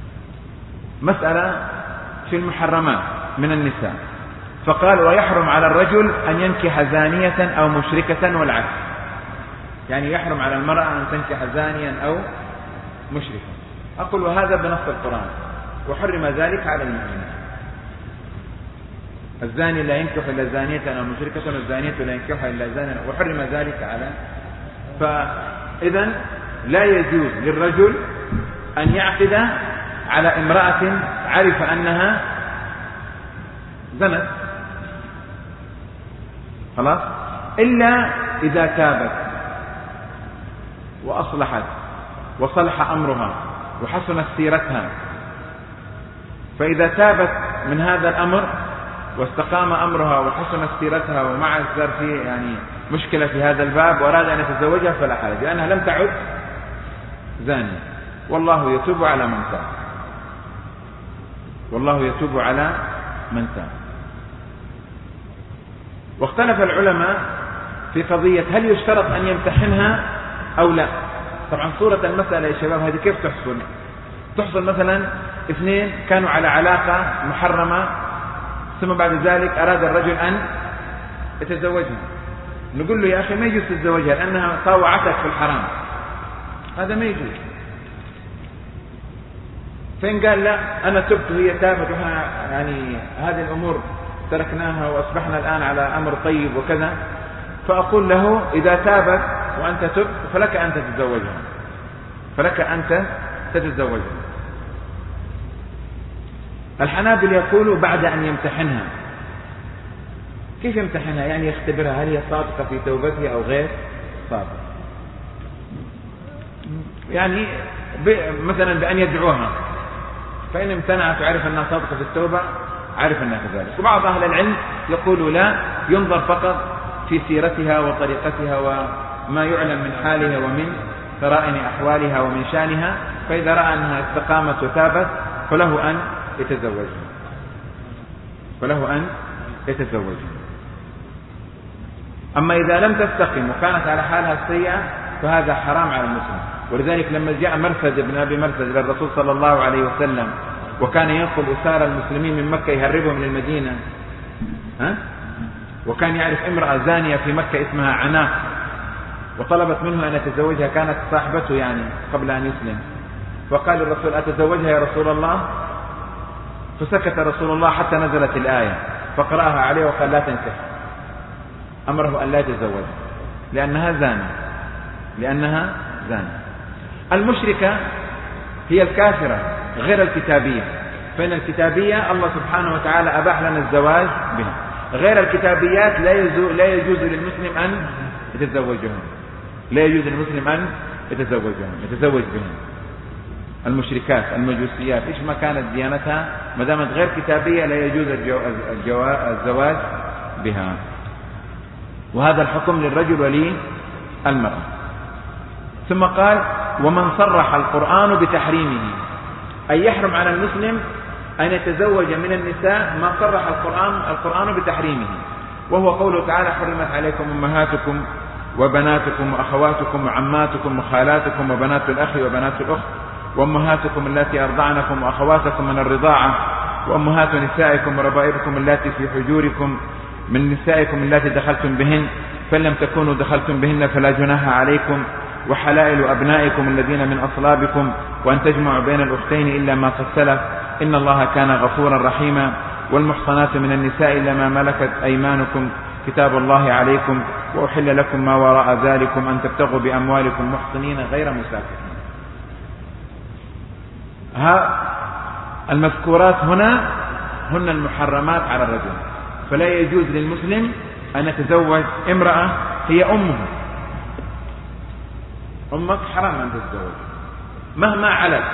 مسألة في المحرمات من النساء، فقال: ويحرم على الرجل أن ينكح زانية أو مشركة والعكس. يعني يحرم على المرأة أن تنكح زانيا أو مشركا. أقول وهذا بنص القرآن: وحرم ذلك على المؤمنين. الزاني لا ينكح إلا زانية أو مشركة، والزانية لا ينكح إلا زانيا، وحرم ذلك على. فإذا لا يجوز للرجل أن يعقد على امرأة عرف أنها زنت، خلاص، إلا إذا تابت وأصلحت وصلح أمرها وحسنت سيرتها. فإذا تابت من هذا الأمر واستقام أمرها وحسنت سيرتها ومع الزر في يعني مشكلة في هذا الباب وأراد أن يتزوجها فلا حرج، لأنها لم تعد زانية. والله يتوب على من تاب، والله يتوب على من تاب. واختلف العلماء في قضية هل يشترط أن يمتحنها أو لا. طبعا صورة المسألة يا شباب هذه كيف تحصل؟ تحصل مثلا اثنين كانوا على علاقة محرمة، ثم بعد ذلك أراد الرجل أن يتزوجها، نقول له يا أخي ما يجوز تتزوجها لأنها طاوعتك في الحرام، هذا ما يجوز. فإن قال لا أنا تبت وهي تابت وإحنا يعني هذه الأمور تركناها وأصبحنا الآن على أمر طيب وكذا، فأقول له إذا تابت وأنت تبت فلك أن تتزوجها، فلك أن تتزوجها. الحنابل يقولوا بعد أن يمتحنها. كيف يمتحنها؟ يعني يختبرها هل هي صادقة في توبتها أو غير صادقة. يعني مثلا بأن يدعوها، فإن امتنعت وعرف أنها صادقة في التوبة عرف أنها كذلك. وبعض أهل العلم يقولوا لا، ينظر فقط في سيرتها وطريقتها وما يعلم من حالها ومن ثرائن أحوالها ومن شانها، فإذا رأى أنها استقامت وتابت فله أن يتزوجها. أما إذا لم تستقم وكانت على حالها السيئة فهذا حرام على المسلم. ولذلك لما جاء مرثد بن أبي مرثد إلى الرسول صلى الله عليه وسلم وكان ينقل أسار المسلمين من مكة يهربهم من المدينة، وكان يعرف امرأة زانية في مكة اسمها عناق، وطلبت منه أن يتزوجها، كانت صاحبته يعني قبل أن يسلم، فقال الرسول أتزوجها يا رسول الله؟ فسكت رسول الله حتى نزلت الآية فقرأها عليه وقال لا تنكح، أمره أن لا يتزوجها لأنها زانية. المشركة هي الكافرة غير الكتابية، فإن الكتابية الله سبحانه وتعالى أباح لنا الزواج بها، غير الكتابيات لا يجوز للمسلم أن يتزوجهم، يتزوج بهم. المشركات المجوسيات إيش ما كانت ديانتها ما دامت غير كتابية لا يجوز الزواج بها. وهذا الحكم للرجل وللمرأة. ثم قال: ومن صرح القرآن بتحريمه، أي يحرم على المسلم أن يتزوج من النساء ما صرح القرآن بتحريمه، وهو قوله تعالى: حرمت عليكم أمهاتكم وبناتكم وأخواتكم وعماتكم وخالاتكم وبنات الأخ وبنات الأخت وأمهاتكم التي أرضعنكم وأخواتكم من الرضاعة وأمهات نسائكم وربائبكم التي في حجوركم من نسائكم التي دخلتم بهن فإن لم تكونوا دخلتم بهن فلا جناح عليكم وحلائل أبنائكم الذين من أصلابكم وأن تجمعوا بين الأختين إلا ما قد سلف إن الله كان غفورا رحيما والمحصنات من النساء إلا ما ملكت أيمانكم كتاب الله عليكم وأحل لكم ما وراء ذلكم أن تبتغوا بأموالكم محصنين غير مسافحين. المذكورات هنا هن المحرمات على الرجل، فلا يجوز للمسلم أن يتزوج امرأة هي أمه. أمك حرام أن تتزوج مهما علت،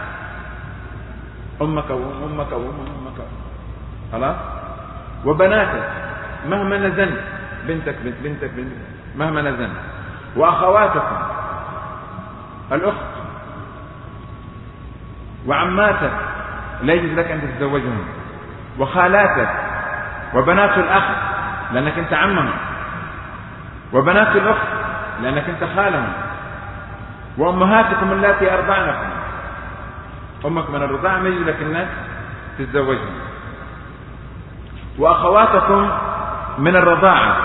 أمك وأمك وأمك خلاص. وبناتك مهما نزلت، بنتك بنتك مهما نزلت. وأخواتكم الأخت وعماتك لا يجوز لك أن تتزوجهم. وخالاتك وبنات الأخ لأنك أنت عمهم، وبنات الأخت لأنك أنت خالهم، وأمهاتكم التي أرضعنكم، أمك من الرضاعة ما يجوز لك أنك تتزوجهم. وأخواتكم من الرضاعة،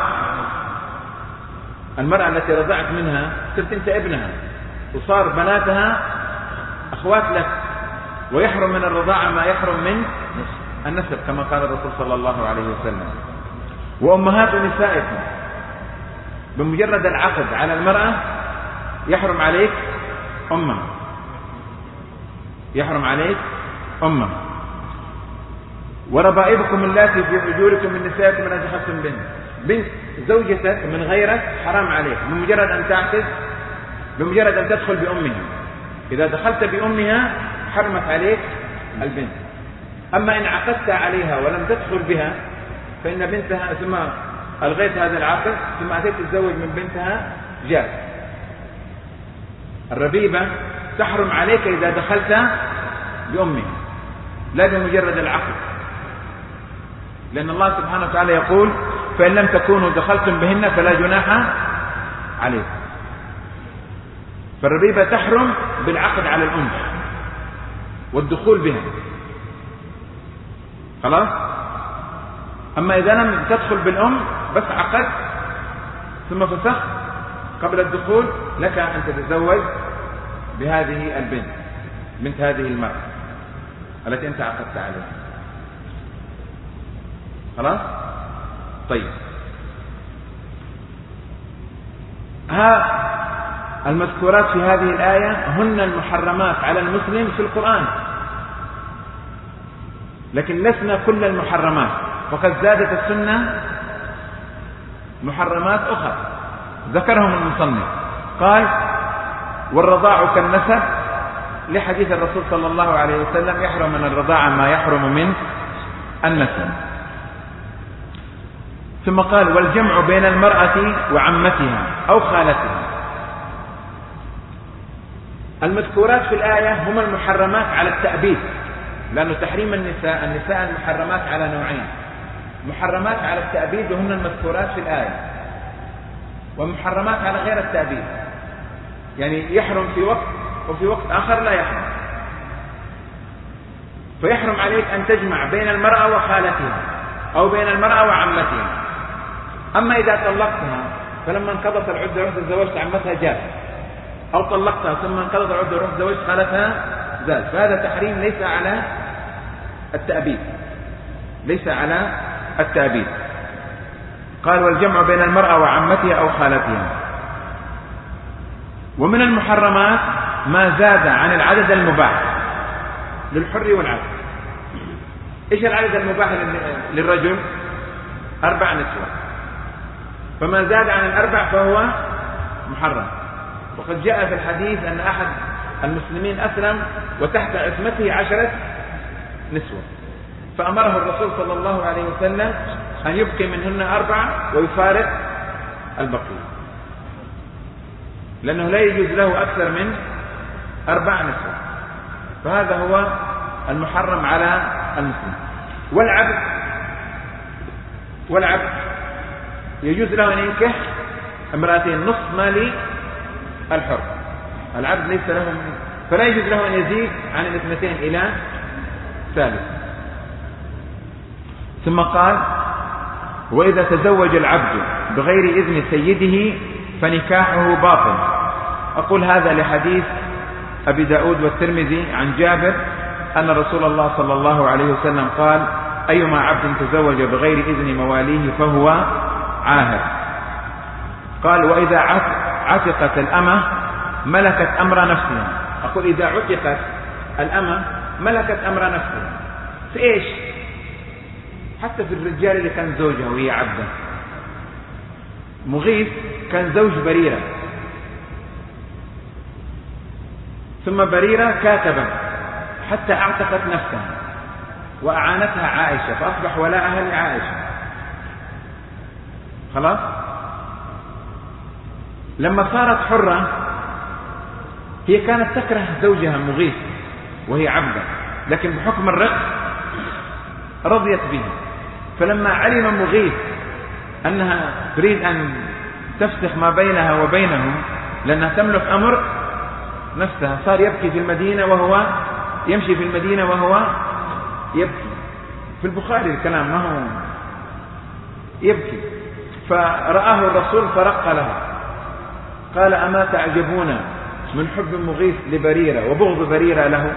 المرأة التي رضعت منها صرت أنت ابنها وصار بناتها أخوات لك، ويحرم من الرضاعة ما يحرم من النسب كما قال الرسول صلى الله عليه وسلم. وأمهات نسائكم، بمجرد العقد على المرأة يحرم عليك أمها، يحرم عليك أمها. وربائبكم التي في حجوركم من نسائكم التي دخلتم بهن، بنت زوجتك من غيرك حرام عليك بمجرد أن تعقد، بمجرد أن تدخل بأمها. إذا دخلت بأمها حرمت عليك البنت. أما إن عقدت عليها ولم تدخل بها فإن بنتها ثم ألغيت هذا العقد ثم أتيت تتزوج من بنتها جاز. الربيبة تحرم عليك إذا دخلت بأمها لا بمجرد العقد، لأن الله سبحانه وتعالى يقول فإن لم تكونوا دخلتم بهن فلا جناح عليكم. فالربيبة تحرم بالعقد على الأم والدخول بها خلاص. أما إذا لم تدخل بالأم بس عقد ثم فسخ قبل الدخول لك أن تتزوج بهذه البنت، بنت هذه المرأة التي أنت عقدت عليها خلاص. طيب، المذكورات في هذه الآية هن المحرمات على المسلم في القرآن، لكن لسنا كل المحرمات، وقد زادت السنة محرمات أخرى ذكرهم المصنف. قال والرضاع كالنسب لحديث الرسول صلى الله عليه وسلم يحرم من الرضاعة ما يحرم من النسب. ثم قال والجمع بين المرأة وعمتها أو خالتها. المذكورات في الآية هم المحرمات على التأبيد، لأن تحريم النساء المحرمات على نوعين: محرمات على التأبيد وهن المذكورات في الآية، ومحرمات على غير التأبيد، يعني يحرم في وقت وفي وقت آخر لا يحرم. فيحرم عليك أن تجمع بين المرأة وخالتها أو بين المرأة وعمتها. أما إذا طلقتها فلما انقضت العدة رحت تزوجت عمتها جاز، أو طلقتها ثم انقضت العدة ورحت تزوجت خالتها زاد. فهذا تحريم ليس على التأبيد، ليس على التأبيد. قال والجمع بين المرأة وعمتها أو خالتها. ومن المحرمات ما زاد عن العدد المباح للحر والعبد. إيش العدد المباح للرجل؟ 4 نسوة، فما زاد عن 4 فهو محرم. وقد جاء في الحديث أن أحد المسلمين أسلم وتحت عصمته 10 نسوة، فأمره الرسول صلى الله عليه وسلم أن يبقي منهن 4 ويفارق البقية، لأنه لا يجوز له أكثر من 4 نسوة. فهذا هو المحرم على المسلم. والعبد يجوز له أن ينكح امرأتين نصف مال الحر، العبد ليس له، فلا يجوز له أن يزيد عن الاثنتين إلى ثالث. ثم قال: وإذا تزوج العبد بغير إذن سيده فنكاحه باطل. أقول هذا لحديث أبي داود والترمذي عن جابر أن رسول الله صلى الله عليه وسلم قال: أيما عبد تزوج بغير إذن مواليه فهو عاهر. قال: وإذا عتقت الأمة ملكت أمر نفسها. أقول إذا عتقت الأمة ملكت أمر نفسها في إيش؟ حتى في الرجال اللي كان زوجها وهي عبده. مغيث كان زوج بريرة، ثم بريرة كاتبة حتى اعتقت نفسها وأعانتها عائشة فأصبح ولاءها لعائشة. خلاص؟ لما صارت حرة هي كانت تكره زوجها مغيث وهي عبدة، لكن بحكم الرق رضيت به. فلما علم مغيث أنها تريد أن تفسخ ما بينها وبينهم لأنها تملك أمر نفسها، صار يبكي في المدينة وهو يمشي في المدينة وهو يبكي. في البخاري الكلام، ما هو يبكي. فرآه الرسول فرق له، قال: أما تعجبون من حب مغيث لبريرة وبغض بريرة له؟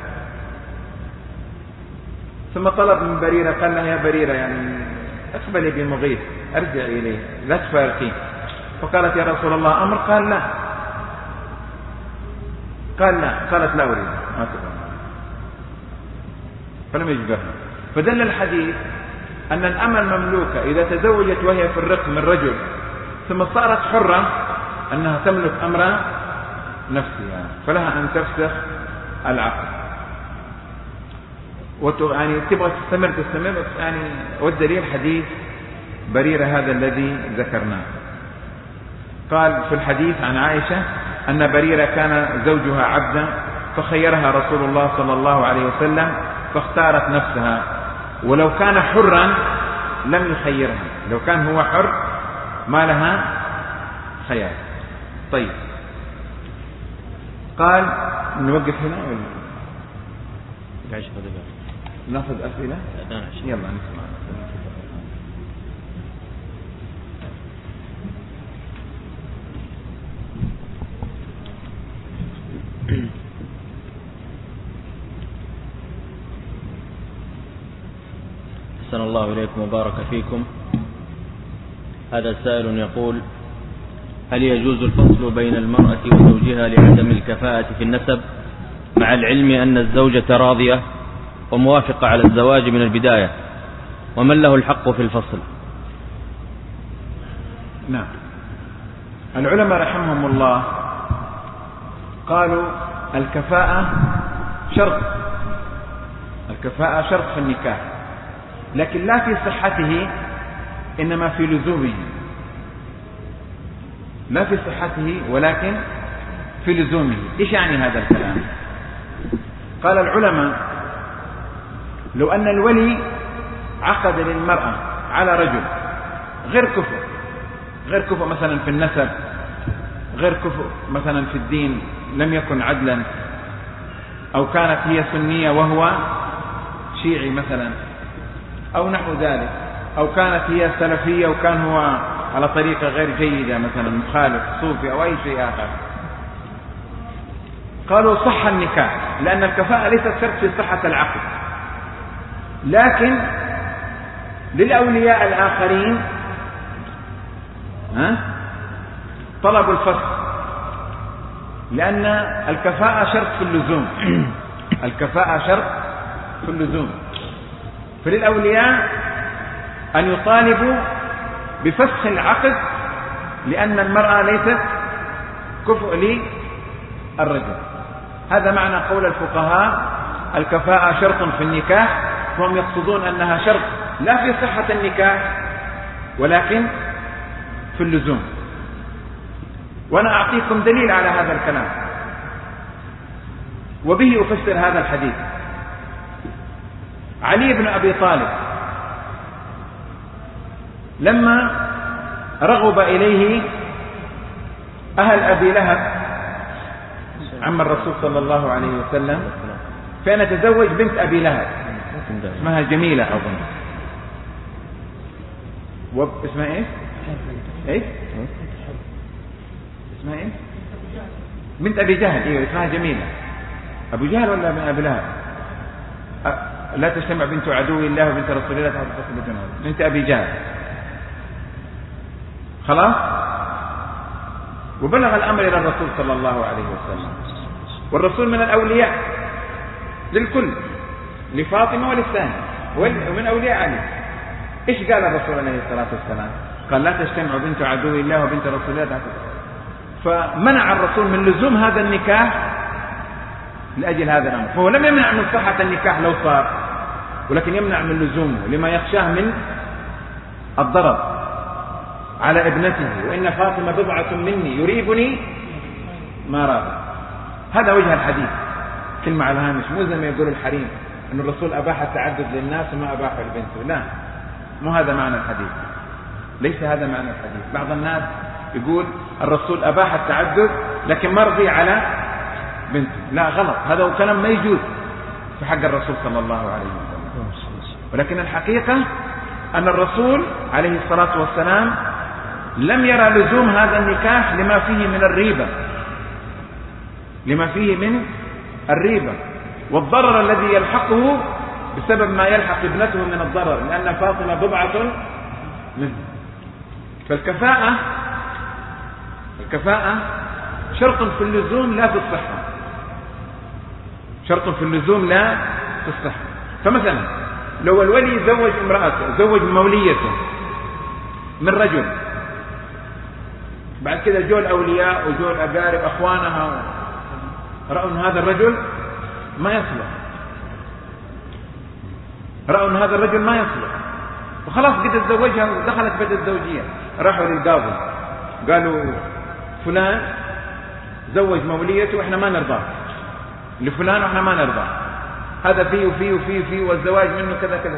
ثم طلب من بريرة، قال لها: يا بريرة يعني أقبلي بمغيث، أرجع إليه، لا تفارقين. فقالت: يا رسول الله أمر؟ قال: لا. قال: لا. قالت: لا أريد، ما تبغى. فلم يجبرها. فدل الحديث أن الأمة المملوكة إذا تزوجت وهي في الرق من رجل ثم صارت حرة أنها تملك أمر نفسها، فلها أن تفسخ العقد. يعني تبغى تستمر يعني. والدليل حديث بريرة هذا الذي ذكرناه. قال في الحديث عن عائشة أن بريرة كان زوجها عبدا فخيرها رسول الله صلى الله عليه وسلم فاختارت نفسها، ولو كان حرا لم يخيرها، لو كان هو حر ما لها خيار. طيب، قال نوقف هنا ولا ناخذ أسئلة؟ يلا نسمع. أحسن الله إليكم وبارك فيكم. هذا سائل يقول: هل يجوز الفصل بين المرأة وزوجها لعدم الكفاءة في النسب مع العلم أن الزوجة راضية وموافقة على الزواج من البداية، ومن له الحق في الفصل؟ نعم، العلماء رحمهم الله قالوا الكفاءة شرط، الكفاءة شرط في النكاح، لكن لا في صحته إنما في لزومه، لا في صحته ولكن في لزومه. إيش يعني هذا الكلام؟ قال العلماء: لو أن الولي عقد للمرأة على رجل غير كفء مثلا في النسب، غير كفء مثلا في الدين، لم يكن عدلا، أو كانت هي سنية وهو شيعي مثلا أو نحو ذلك، أو كانت هي سلفية وكان هو على طريقة غير جيدة مثلا مخالف صوفي أو أي شيء آخر، قالوا صح النكاح، لأن الكفاءة ليست شرط في صحة العقد. لكن للأولياء الآخرين طلبوا الفصل، لأن الكفاءة شرط في اللزوم، الكفاءة شرط في اللزوم. فللأولياء أن يطالبوا بفسخ العقد لأن المرأة ليست كفء للرجل. هذا معنى قول الفقهاء الكفاءة شرط في النكاح، وهم يقصدون أنها شرط لا في صحة النكاح ولكن في اللزوم. وأنا أعطيكم دليل على هذا الكلام، وبه أفسر هذا الحديث. علي بن أبي طالب لما رغب إليه أهل أبي لهب عم الرسول صلى الله عليه وسلم كان تزوج بنت أبي لهب اسمها جميلة أظن. اسمها إيه؟ إيه؟ اسمها إيه؟ بنت أبي جهل. إيه اسمها جميلة. أبو جهل ولا من أبي لهب؟ لا تجتمع بنت عدو الله وبنت رسول الله تحت قصة بنت بنت أبي جهل. خلاص. وبلغ الأمر إلى الرسول صلى الله عليه وسلم، والرسول من الأولياء للكل، لفاطمة وللثاني ومن أولياء علي. إيش قال الرسول عليه الصلاة والسلام؟ قال لا تجتمع بنت عدو الله وبنت رسول الله تحت. فمنع الرسول من لزوم هذا النكاح لأجل هذا الأمر. فهو لم يمنع من صحة النكاح لو صار، ولكن يمنع من لزومه لما يخشاه من الضرر على ابنته. وإن فاطمة بضعة مني يريبني ما راب. هذا وجه الحديث. كلمة على الهامش، مو زي ما يقول الحريم أن الرسول أباح التعدد للناس وما أباح لبنته. لا، مو هذا معنى الحديث. ليس هذا معنى الحديث. بعض الناس يقول الرسول أباح التعدد لكن ما رضي على بنته. لا، غلط. هذا كلام ما يجوز في حق الرسول صلى الله عليه وسلم. ولكن الحقيقة أن الرسول عليه الصلاة والسلام لم يرى لزوم هذا النكاح لما فيه من الريبة، لما فيه من الريبة والضرر الذي يلحقه بسبب ما يلحق ابنته من الضرر، لأن فاطمة بضعة منه. فالكفاءة شرط في اللزوم لا في الصحة. شرط في اللزوم لا في الصحة. فمثلا لو الولي زوج امرأته، زوج موليته من رجل، بعد كده جو الأولياء وجو الأقارب أخوانها رأوا أن هذا الرجل ما يصلح، رأوا أن هذا الرجل ما يصلح، وخلاص قد تزوجها ودخلت بيت الزوجية. راحوا للقاضي قالوا فلان زوج موليته وإحنا ما نرضى، لفلان وإحنا ما نرضى، هذا فيه وفيه وفيه وفيه والزواج منه كذا كذا.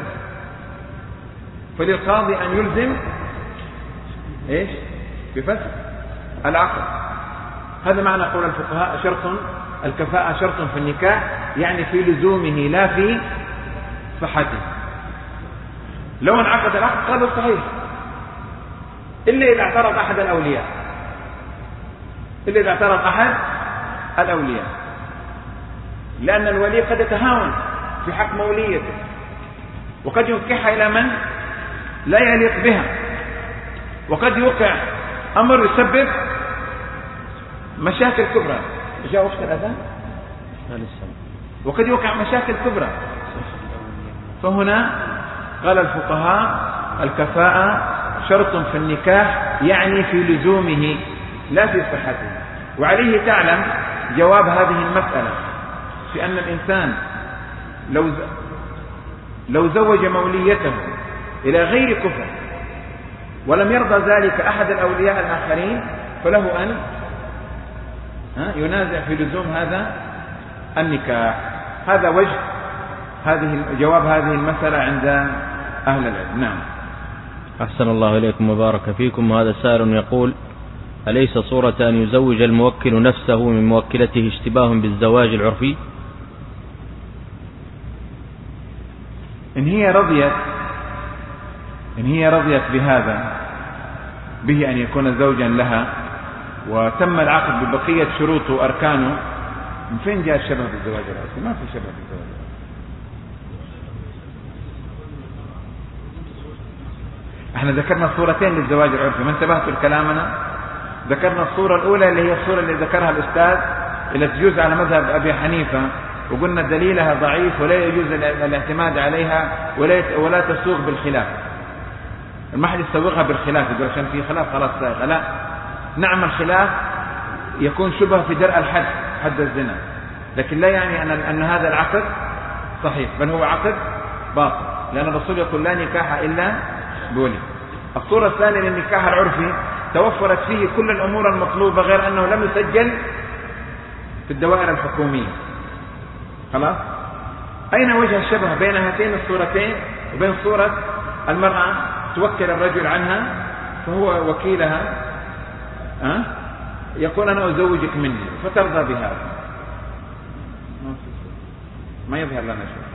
فللقاضي أن يلزم إيش؟ بفسخ العقد. هذا معنى قول الفقهاء شرط الكفاءة شرط في النكاح، يعني في لزومه لا في صحته. لو انعقد العقد قالوا صحيح، إلا إذا اعترض أحد الأولياء، إلا إذا اعترض أحد الأولياء، لأن الولي قد يتهاون في حق موليته وقد ينكحها إلى من لا يليق بها، وقد يوقع أمر يسبب مشاكل كبرى. جاء وقت الأذان وقد يوقع مشاكل كبرى. فهنا قال الفقهاء الكفاءة شرط في النكاح، يعني في لزومه لا في صحته. وعليه تعلم جواب هذه المسألة في أن الإنسان لو زوج موليته إلى غير كفر ولم يرضى ذلك أحد الأولياء الآخرين، فله أن ينازع في لزوم هذا النكاح. هذا وجه جواب هذه المسألة عند أهل العلم. نعم. أحسن الله إليكم وبارك فيكم. هذا سائل يقول: أليس صورة أن يزوج الموكل نفسه من موكلته اشتباه بالزواج العرفي؟ إن هي رضيت بهذا، به أن يكون زوجا لها وتم العقد ببقية شروطه وأركانه، من فين جاء الشبه بالزواج العرفي؟ ما في شبه بالزواج العرفي. احنا ذكرنا صورتين للزواج العرفي، ما انتبهتوا لكلامنا؟ ذكرنا الصورة الأولى اللي هي الصورة اللي ذكرها الأستاذ اللي تجوز على مذهب أبي حنيفة، وقلنا دليلها ضعيف ولا يجوز الاعتماد عليها ولا تسوغ بالخلاف. ما حد يسوغها بالخلاف يقول عشان في خلاف خلاص سائغة. لا، نعم الخلاف يكون شبه في درء الحد، حد الزنا، لكن لا يعني أن هذا العقد صحيح، بل هو عقد باطل، لأن الرسول يقول لا نكاح إلا بولي. الصورة الثانية للنكاح العرفي توفرت فيه كل الأمور المطلوبة، غير أنه لم يسجل في الدوائر الحكومية. خلاص. أين وجه الشبه بين هاتين الصورتين وبين صورة المرأة توكل الرجل عنها فهو وكيلها يقول أنا أزوجك مني فترضى بهذا، ما يظهر لنا شيء.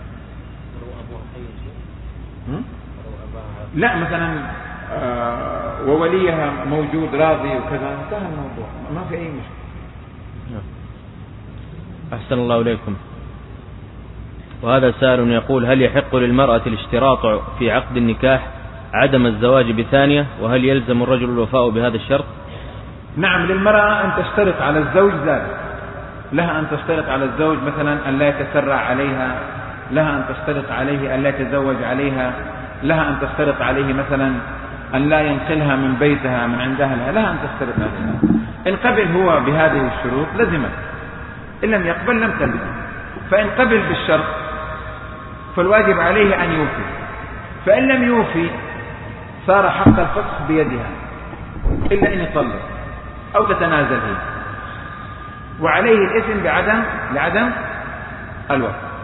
لا مثلا ووليها موجود راضي وكذا، انتهى الموضوع، ما في أي مشكلة. أحسن الله إليكم. وهذا سائل يقول: هل يحق للمرأة الاشتراط في عقد النكاح عدم الزواج بثانية، وهل يلزم الرجل الوفاء بهذا الشرط؟ نعم، للمرأة أن تشترط على الزوج ذلك، لها أن تشترط على الزوج مثلا أن لا يتسرع عليها، لها أن تشترط عليه أن لا يتزوج عليها، لها أن تشترط عليه مثلا أن لا ينقلها من بيتها من عند أهلها، لها أن تشترط عليها. إن قبل هو بهذه الشروط لزمت، إن لم يقبل لم تلزم. فإن قبل بالشرط فالواجب عليه أن يوفي، فإن لم يوفي صار حق الفسخ بيدها إلا إن يطلق أو تتنازل هي، وعليه الإثم لعدم الوفاء.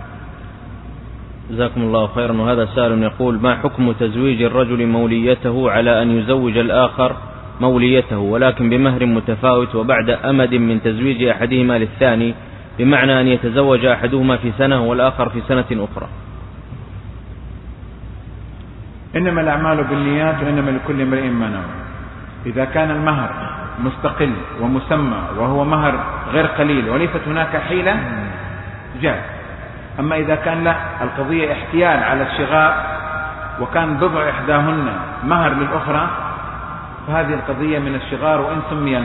جزاكم الله خيرا. وهذا سائل يقول: ما حكم تزويج الرجل موليته على أن يزوج الآخر موليته ولكن بمهر متفاوت وبعد أمد من تزويج أحدهما للثاني، بمعنى أن يتزوج أحدهما في سنة والآخر في سنة أخرى؟ إنما الأعمال بالنيات وإنما لكل امرئ ما نوى. إذا كان المهر مستقل ومسمى وهو مهر غير قليل وليست هناك حيلة جاء. أما إذا كان لا، القضية احتيال على الشغاء وكان بضع إحداهن مهر للأخرى، فهذه القضية من الشغار وإن سمي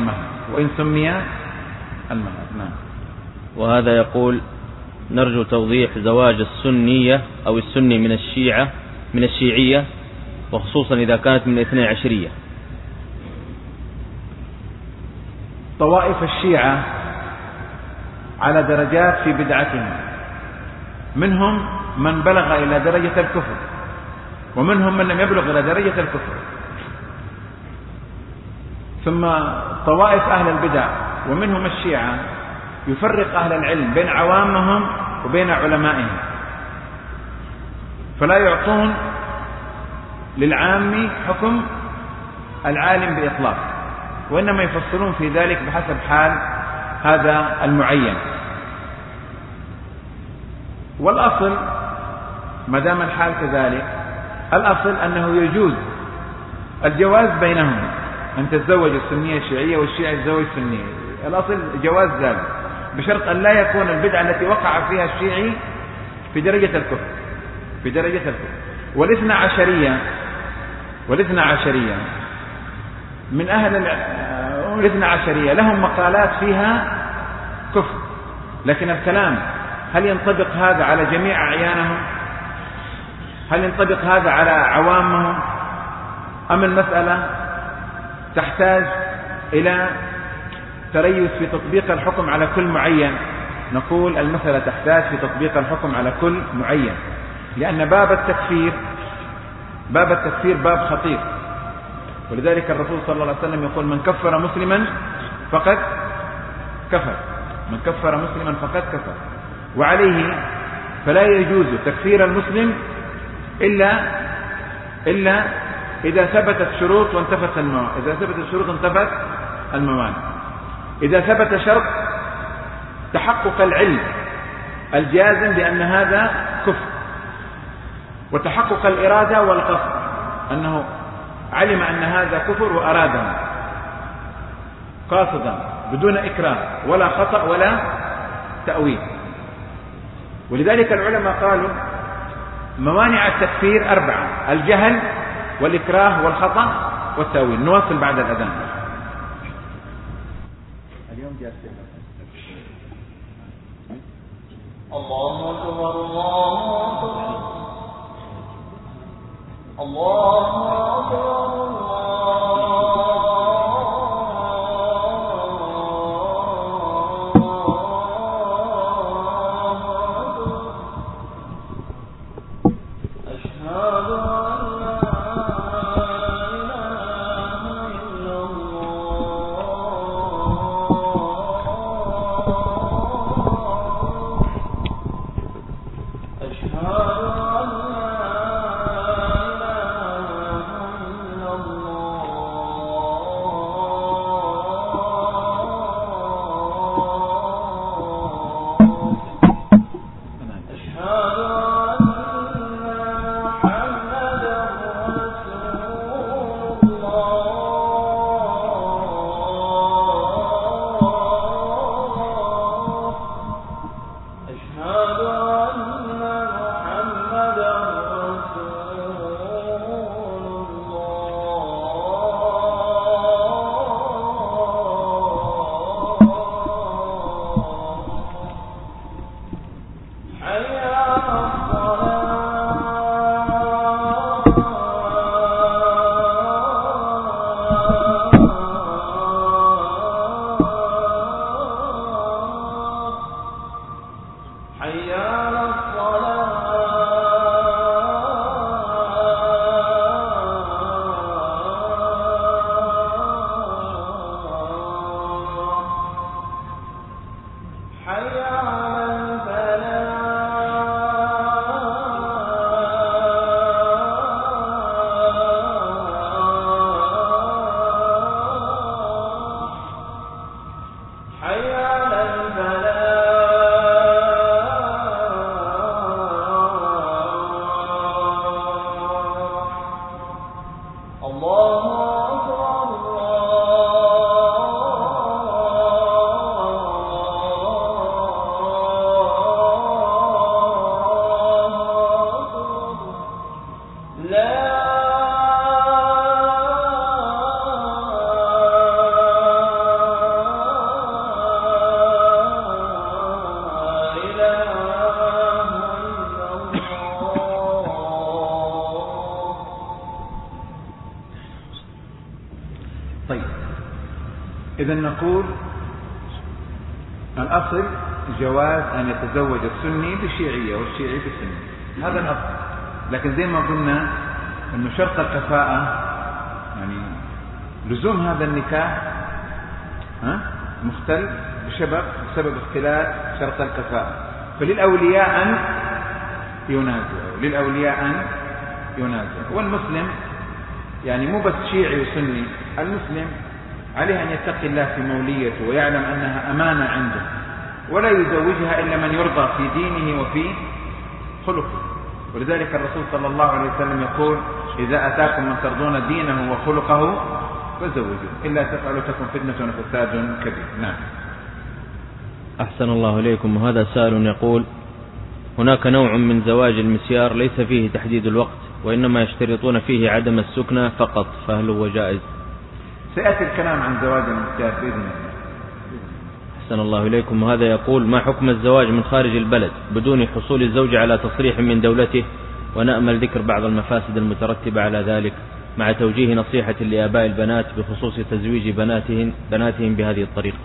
المهر. نعم. وهذا يقول: نرجو توضيح زواج السنية أو السني من الشيعية، وخصوصا إذا كانت من 12 طوائف الشيعة على درجات في بدعتهم، منهم من بلغ إلى درجة الكفر ومنهم من لم يبلغ إلى درجة الكفر. ثم طوائف أهل البدع ومنهم الشيعة يفرق أهل العلم بين عوامهم وبين علمائهم، فلا يعطون للعام حكم العالم بإطلاق، وإنما يفصلون في ذلك بحسب حال هذا المعين. والأصل ما دام الحال كذلك، الأصل أنه يجوز الجواز بينهم، أن تتزوج السنية الشيعية والشيعي يتزوج السنية، الأصل جواز ذلك بشرط أن لا يكون البدعة التي وقع فيها الشيعي في درجة الكفر. والاثنى عشرية من أهل الاثنى عشرية لهم مقالات فيها كفر، لكن الكلام هل ينطبق هذا على جميع أعيانهم؟ هل ينطبق هذا على عوامهم؟ أم المسألة تحتاج إلى تريث في تطبيق الحكم على كل معين؟ نقول المسألة تحتاج في تطبيق الحكم على كل معين، لأن باب التكفير باب خطير، ولذلك الرسول صلى الله عليه وسلم يقول: من كفر مسلما فقد كفر. وعليه فلا يجوز تكفير المسلم إلا إذا ثبتت شروط وانتفت الموانع. إذا ثبت شرط تحقق العلم الجازم بأن هذا كفر، وتحقق الإرادة والقصد أنه علم أن هذا كفر وأراده قاصدا بدون إكراه ولا خطأ ولا تأويل. ولذلك العلماء قالوا موانع التكفير 4: الجهل والإكراه والخطأ والتأويل. نواصل بعد الأذان. اليوم جالسين الله أكبر الله أكبر الله أكبر إذا نقول الأصل جواز أن يتزوج السني بالشيعية والشيعي بالسني، هذا الأصل. لكن زي ما قلنا أنه شرط الكفاءة يعني لزوم هذا النكاح مختل بسبب اختلاف شرط الكفاءة، فللأولياء أن ينازعوا. والمسلم يعني مو بس شيعي وسني، المسلم عليه أن يتقي الله في موليته ويعلم أنها أمانة عنده، ولا يزوجها إلا من يرضى في دينه وفي خلقه. ولذلك الرسول صلى الله عليه وسلم يقول: إذا أتاكم من ترضون دينه وخلقه فزوجوه، إلا تفعلوا تكن فتنة وفساد كبير. نعم. أحسن الله إليكم. وهذا سائل يقول: هناك نوع من زواج المسيار ليس فيه تحديد الوقت، وإنما يشترطون فيه عدم السكنة فقط، فهل هو جائز؟ سيأتي الكلام عن زواج المسيار بإذن الله. أحسن الله إليكم. وهذا يقول: ما حكم الزواج من خارج البلد بدون حصول الزوج على تصريح من دولته، ونأمل ذكر بعض المفاسد المترتبة على ذلك، مع توجيه نصيحة لآباء البنات بخصوص تزويج بناتهم بهذه الطريقة.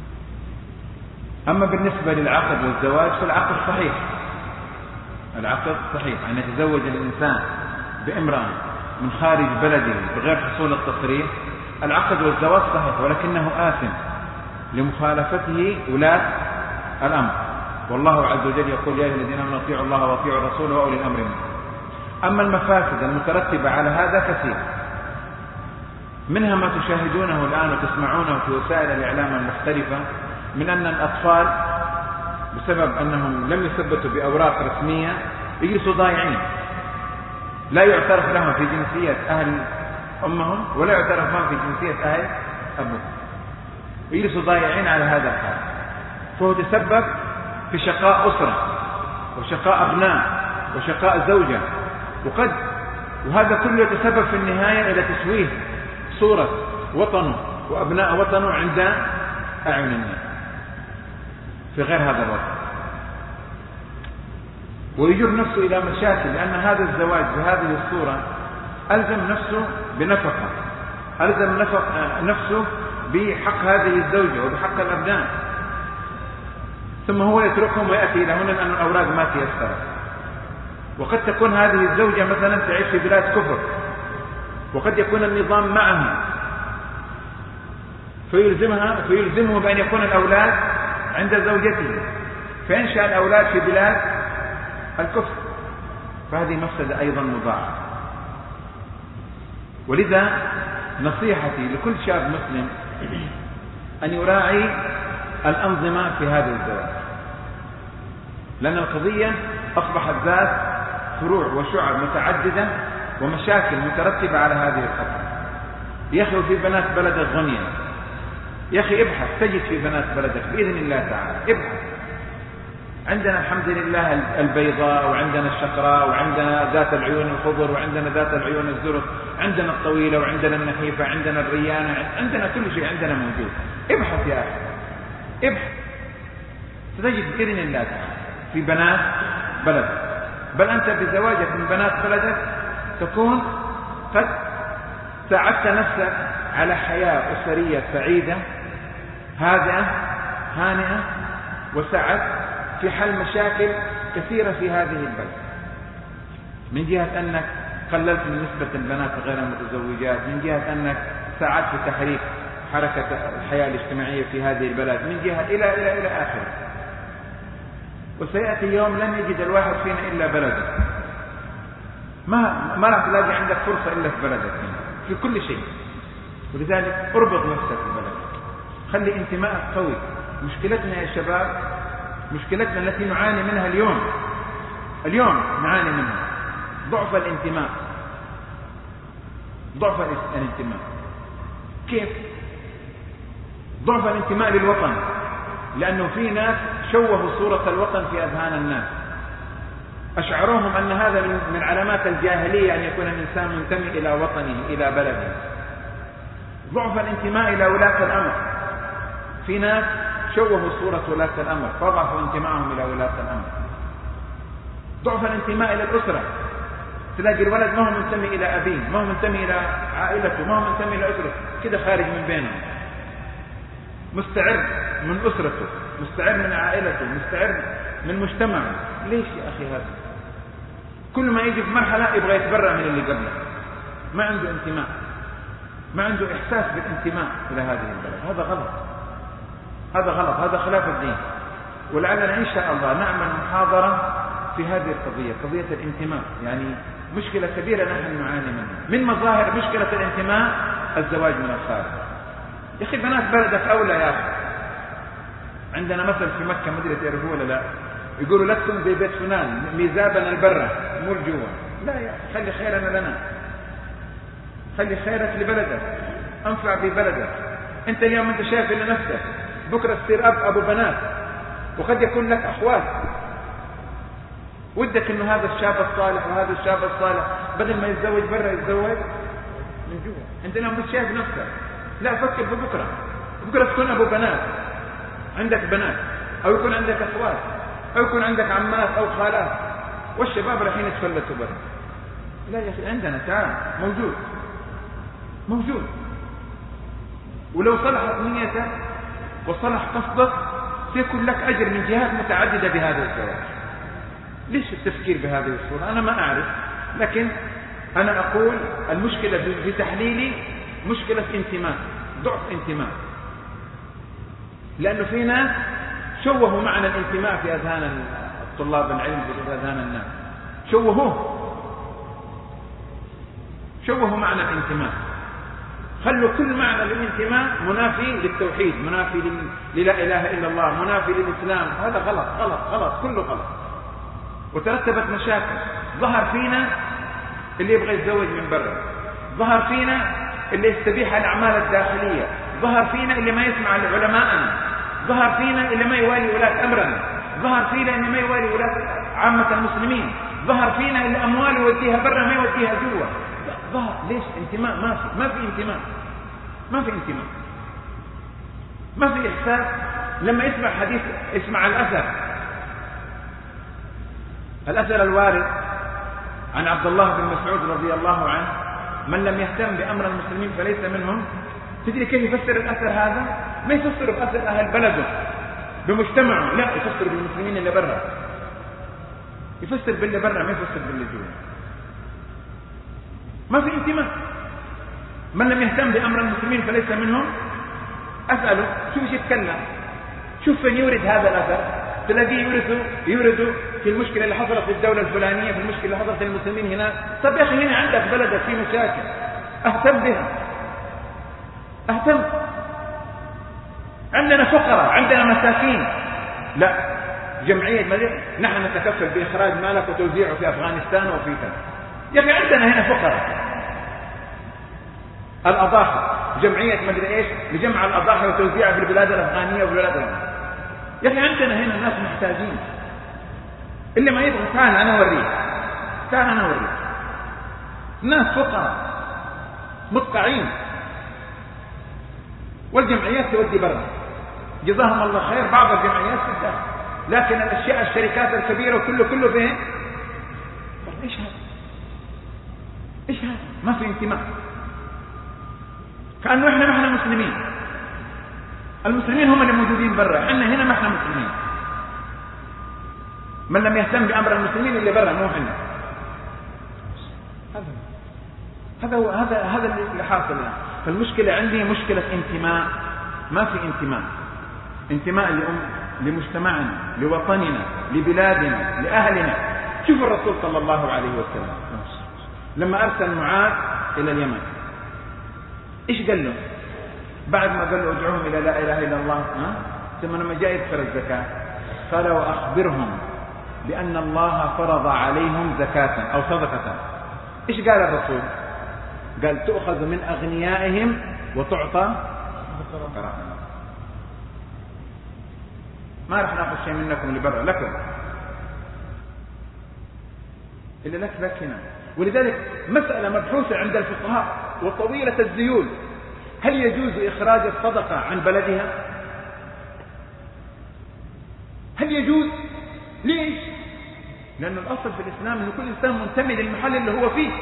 أما بالنسبة للعقد والزواج فالعقد صحيح، العقد صحيح أن يتزوج الإنسان بامرأة من خارج بلده بغير حصول التصريح، العقد والزواج صحيح، ولكنه آثم لمخالفته ولاة الأمر. والله عز وجل يقول: يا أيها الذين آمنوا اطيعوا الله واطيعوا الرسول وأولي الأمر منكم. أما المفاسد المترتبة على هذا كثير، منها ما تشاهدونه الآن وتسمعونه في وسائل الإعلام المختلفة من أن الأطفال بسبب أنهم لم يثبتوا بأوراق رسمية يجلسوا ضايعين، لا يعترف لهم في جنسية أهل أمهم ولا يعترف لهم في جنسية أهل أبوهم، يجلسوا ضايعين على هذا الحال، فهو تسبب في شقاء أسرة وشقاء أبناء وشقاء زوجة، وهذا كله يتسبب في النهاية إلى تشويه صورة وطنه وأبناء وطنه عند أعين الناس في غير هذا الوطن، ويجر نفسه إلى مشاكل، لأن هذا الزواج بهذه الصورة ألزم نفسه بنفقة، ألزم نفسه بحق هذه الزوجة وبحق الأبناء، ثم هو يتركهم ويأتي إلى هنا لأن الأوراق ما تيسر. وقد تكون هذه الزوجة مثلا تعيش في بلاد كفر، وقد يكون النظام معها فيلزمه بأن يكون الأولاد عند زوجته، فينشأ الأولاد في بلاد الكفر، فهذه مفسدة أيضا مضاعفة. ولذا نصيحتي لكل شاب مسلم أن يراعي الأنظمة في هذا الزواج، لأن القضية أصبحت ذات فروع وشعب متعددة ومشاكل مترتبة على هذه الخطوة. يا أخي في بنات بلدك غنية، يا أخي ابحث تجد في بنات بلدك بإذن الله تعالى، ابحث. عندنا الحمد لله البيضاء، وعندنا الشقراء، وعندنا ذات العيون الخضر، وعندنا ذات العيون الزرق، عندنا الطويلة وعندنا النحيفة، عندنا الريانة، عندنا كل شيء عندنا موجود. ابحث يا أخي، ابحث ستجد بإذن الله تعالى في بنات بلدك، بل أنت بزواجك من بنات بلدك تكون قد ساعدت نفسك على حياة أسرية سعيدة هادئة هانئة، وساعدت في حل مشاكل كثيرة في هذه البلد، من جهة أنك قللت من نسبة البنات غير المتزوجات، من جهة أنك ساعدت في تحريك حركة الحياة الاجتماعية في هذه البلد، من جهة إلى آخره. وسيأتي يوم لن يجد الواحد فينا إلا بلده، ما راح تلاقي عندك فرصة إلا في بلدك في كل شيء. ولذلك اربط نفسك في بلدك، خلي انتماءك قوي. مشكلتنا يا شباب، مشكلتنا التي نعاني منها اليوم نعاني منها ضعف الانتماء. ضعف الانتماء كيف؟ ضعف الانتماء للوطن، لأنه في ناس شوهوا صورة الوطن في أذهان الناس. أشعروهم أن هذا من علامات الجاهلية أن يكون الإنسان منتمي إلى وطنه إلى بلده. ضعف الانتماء إلى ولاة الأمر. في ناس شوهوا صورة ولاة الأمر فضعفوا انتماءهم إلى ولاة الأمر. ضعف الانتماء إلى الأسرة. تلاقي الولد ما هو منتمي إلى أبيه، ما هو منتمي إلى عائلته، ما هو منتمي إلى أسرته، كده خارج من بينهم، مستعر من أسرته، مستعر من عائلته، مستعر من مجتمعه. ليش يا أخي هذا؟ كل ما يجي في مرحلة يبغى يتبرع من اللي قبله، ما عنده انتماء، ما عنده إحساس بالانتماء إلى هذه البلد. هذا غلط، هذا غلط، هذا خلاف الدين. ولعلنا إن شاء الله نعمل محاضرة في هذه القضية، قضية الانتماء. يعني مشكلة كبيرة نحن نعاني منها. من مظاهر مشكلة الانتماء الزواج من الخارج. يا أخي بنات بلدك أولى يا أخي. عندنا مثل في مكة، مدري تعرفوه ولا لا، يقولوا لكم زي بيت فلان ميزابنا البرة مو الجوا. لا يا أخي، خلي خيرنا لنا، خلي خيرك لبلدك، أنفع ببلدك. أنت اليوم أنت شايف إلى نفسك، بكرة تصير أبو بنات، وقد يكون لك أخوات. ودك إنه هذا الشاب الصالح وهذا الشاب الصالح بدل ما يتزوج برا يتزوج من جوا. أنت اليوم بس شايف نفسك، لا فكر في بكرة. بكرة تكون أبو بنات، عندك بنات، أو يكون عندك أخوات، أو يكون عندك عمات أو خالات، والشباب الحين يتفلتوا برا. لا يا أخي، عندنا تعال موجود موجود. ولو صلحت نيتك وصلح قصدك سيكون لك أجر من جهات متعددة بهذا الزواج. ليش التفكير بهذه الصورة؟ أنا ما أعرف، لكن أنا أقول المشكلة بتحليلي مشكلة انتماء، ضعف انتماء. لأنه في ناس شوهوا معنى الانتماء في أذهان الطلاب العلم، في أذهان الناس شوهوا معنى الانتماء، خلوا كل معنى للانتماء منافي للتوحيد، منافي للا إله إلا الله، منافي للإسلام. هذا غلط غلط غلط، كله غلط. وترتبت مشاكل. ظهر فينا اللي يبغى يتزوج من برا، ظهر فينا اللي يستبيح الأعمال الداخلية، ظهر فينا اللي ما يسمع لعلماءنا، ظهر فينا اللي ما يوالي ولاة أمرنا، ظهر فينا اللي ما يوالي ولاة عامة المسلمين، ظهر فينا اللي أموال يوديها برا ما يوديها جوا. ظهر ليش؟ انتماء ما في انتماء، ما في انتماء، ما في إحساس. لما يسمع حديث، اسمع الأثر الوارد عن عبد الله بن مسعود رضي الله عنه: من لم يهتم بأمر المسلمين فليس منهم. تدري كيف يفسر الأثر هذا؟ ما يفسر بأثر أهل بلده بمجتمعه، لا، يفسر بالمسلمين اللي برا، يفسر باللي برا، ما يفسر باللي جوا. ما في انتماء. من لم يهتم بأمر المسلمين فليس منهم. أسأله شو يتكلم، شوف فين يورد هذا الأثر، تلاقيه يورد في المشكلة اللي حصلت في الدولة الفلانية، في المشكلة اللي حصلت للمسلمين هنا. طب يا أخي، هنا عندك بلدك في مشاكل، اهتم بها، اهتم. عندنا فقراء، عندنا مساكين، لا، جمعية مدينة نحن نتكفل بإخراج مالك وتوزيعه في أفغانستان وفي كذا. يا أخي عندنا هنا فقراء. الأضاحي، جمعية مدري إيش لجمع الأضاحي وتوزيعها في البلاد الأفغانية والبلاد الأفغانية. يا أخي عندنا هنا ناس محتاجين. اللي ما يبغى تعال أنا أوريك، ناس فقراء مدقعين، والجمعيات تودي برا، جزاهم الله خير. بعض الجمعيات تدخل، لكن الأشياء الشركات الكبيرة وكله فين؟ إيش هذا؟ ما في انتماء، كأنه إحنا ما إحنا مسلمين. المسلمين هم اللي موجودين برا، إحنا هنا ما إحنا مسلمين. من لم يهتم بأمر المسلمين اللي برا، مو إحنا. هذا اللي حاصل الآن. فالمشكلة عندي مشكلة انتماء، ما في انتماء لمجتمعنا، لوطننا، لبلادنا، لأهلنا. شوف الرسول صلى الله عليه وسلم لما أرسل معاذ إلى اليمن، إيش قال له بعد ما قال له ادعوهم إلى لا إله إلا الله؟ ثم لما جاء يدخل الزكاة قال: وأخبرهم بأن الله فرض عليهم زكاة أو صدقة. إيش قال الرسول؟ قال: تؤخذ من أغنيائهم وتعطى فقراء. ما رح نأخذ شيء منكم لبرا، لكم. إلا لك هنا. ولذلك مسألة مبحوثة عند الفقهاء وطويلة الذيول: هل يجوز إخراج الصدقة عن بلدها؟ هل يجوز؟ ليش؟ لأن الأصل في الإسلام أن كل إنسان منتمي للمحل اللي هو فيه.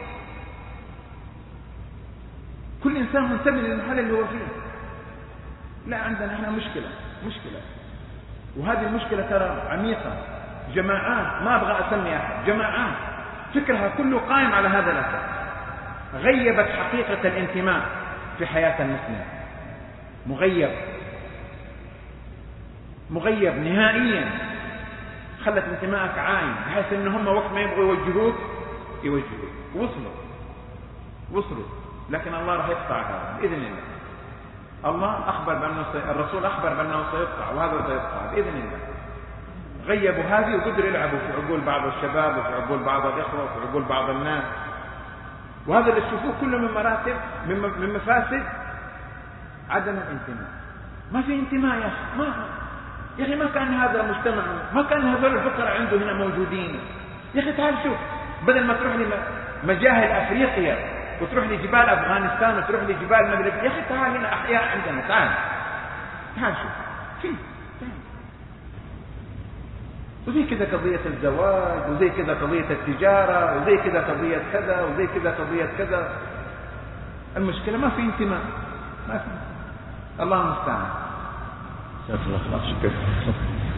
كل إنسان منتمي للمحل اللي هو فيه. لا، عندنا احنا مشكلة، وهذه المشكلة ترى عميقة. جماعات، ما أبغى أسمي أحد، جماعات فكرها كله قائم على هذا الأساس، غيبت حقيقة الانتماء في حياة المسلم. مغيب نهائيا. خلت انتمائك عايم، بحيث ان هم وقت ما يبغوا يوجهوك وصلوا. لكن الله راح يقطع هذا بإذن الله. الله أخبر بأنه الرسول أخبر بأنه سيقطع، وهذا سيقطع بإذن الله. غيبوا هذه وقدروا يلعبوا في عقول بعض الشباب وفي عقول بعض الإخوة وفي عقول بعض الناس. وهذا اللي تشوفوه كله من مراتب من مفاسد عدم الانتماء. ما في انتماء يا أخي، ما كان هذا مجتمع، ما كان هذول الفقراء عنده هنا موجودين. يا أخي تعال شوف، بدل ما تروح لمجاهل أفريقيا وتروح لجبال أفغانستان وتروح لجبال المغرب، يا أخي تعال هنا أحياء عندنا، تعال شوف تعال. وزي كذا قضية الزواج، وزي كذا قضية التجارة، وزي كذا قضية كذا، وزي كذا قضية كذا. المشكلة ما في انتماء، ما في. الله المستعان. شكرا.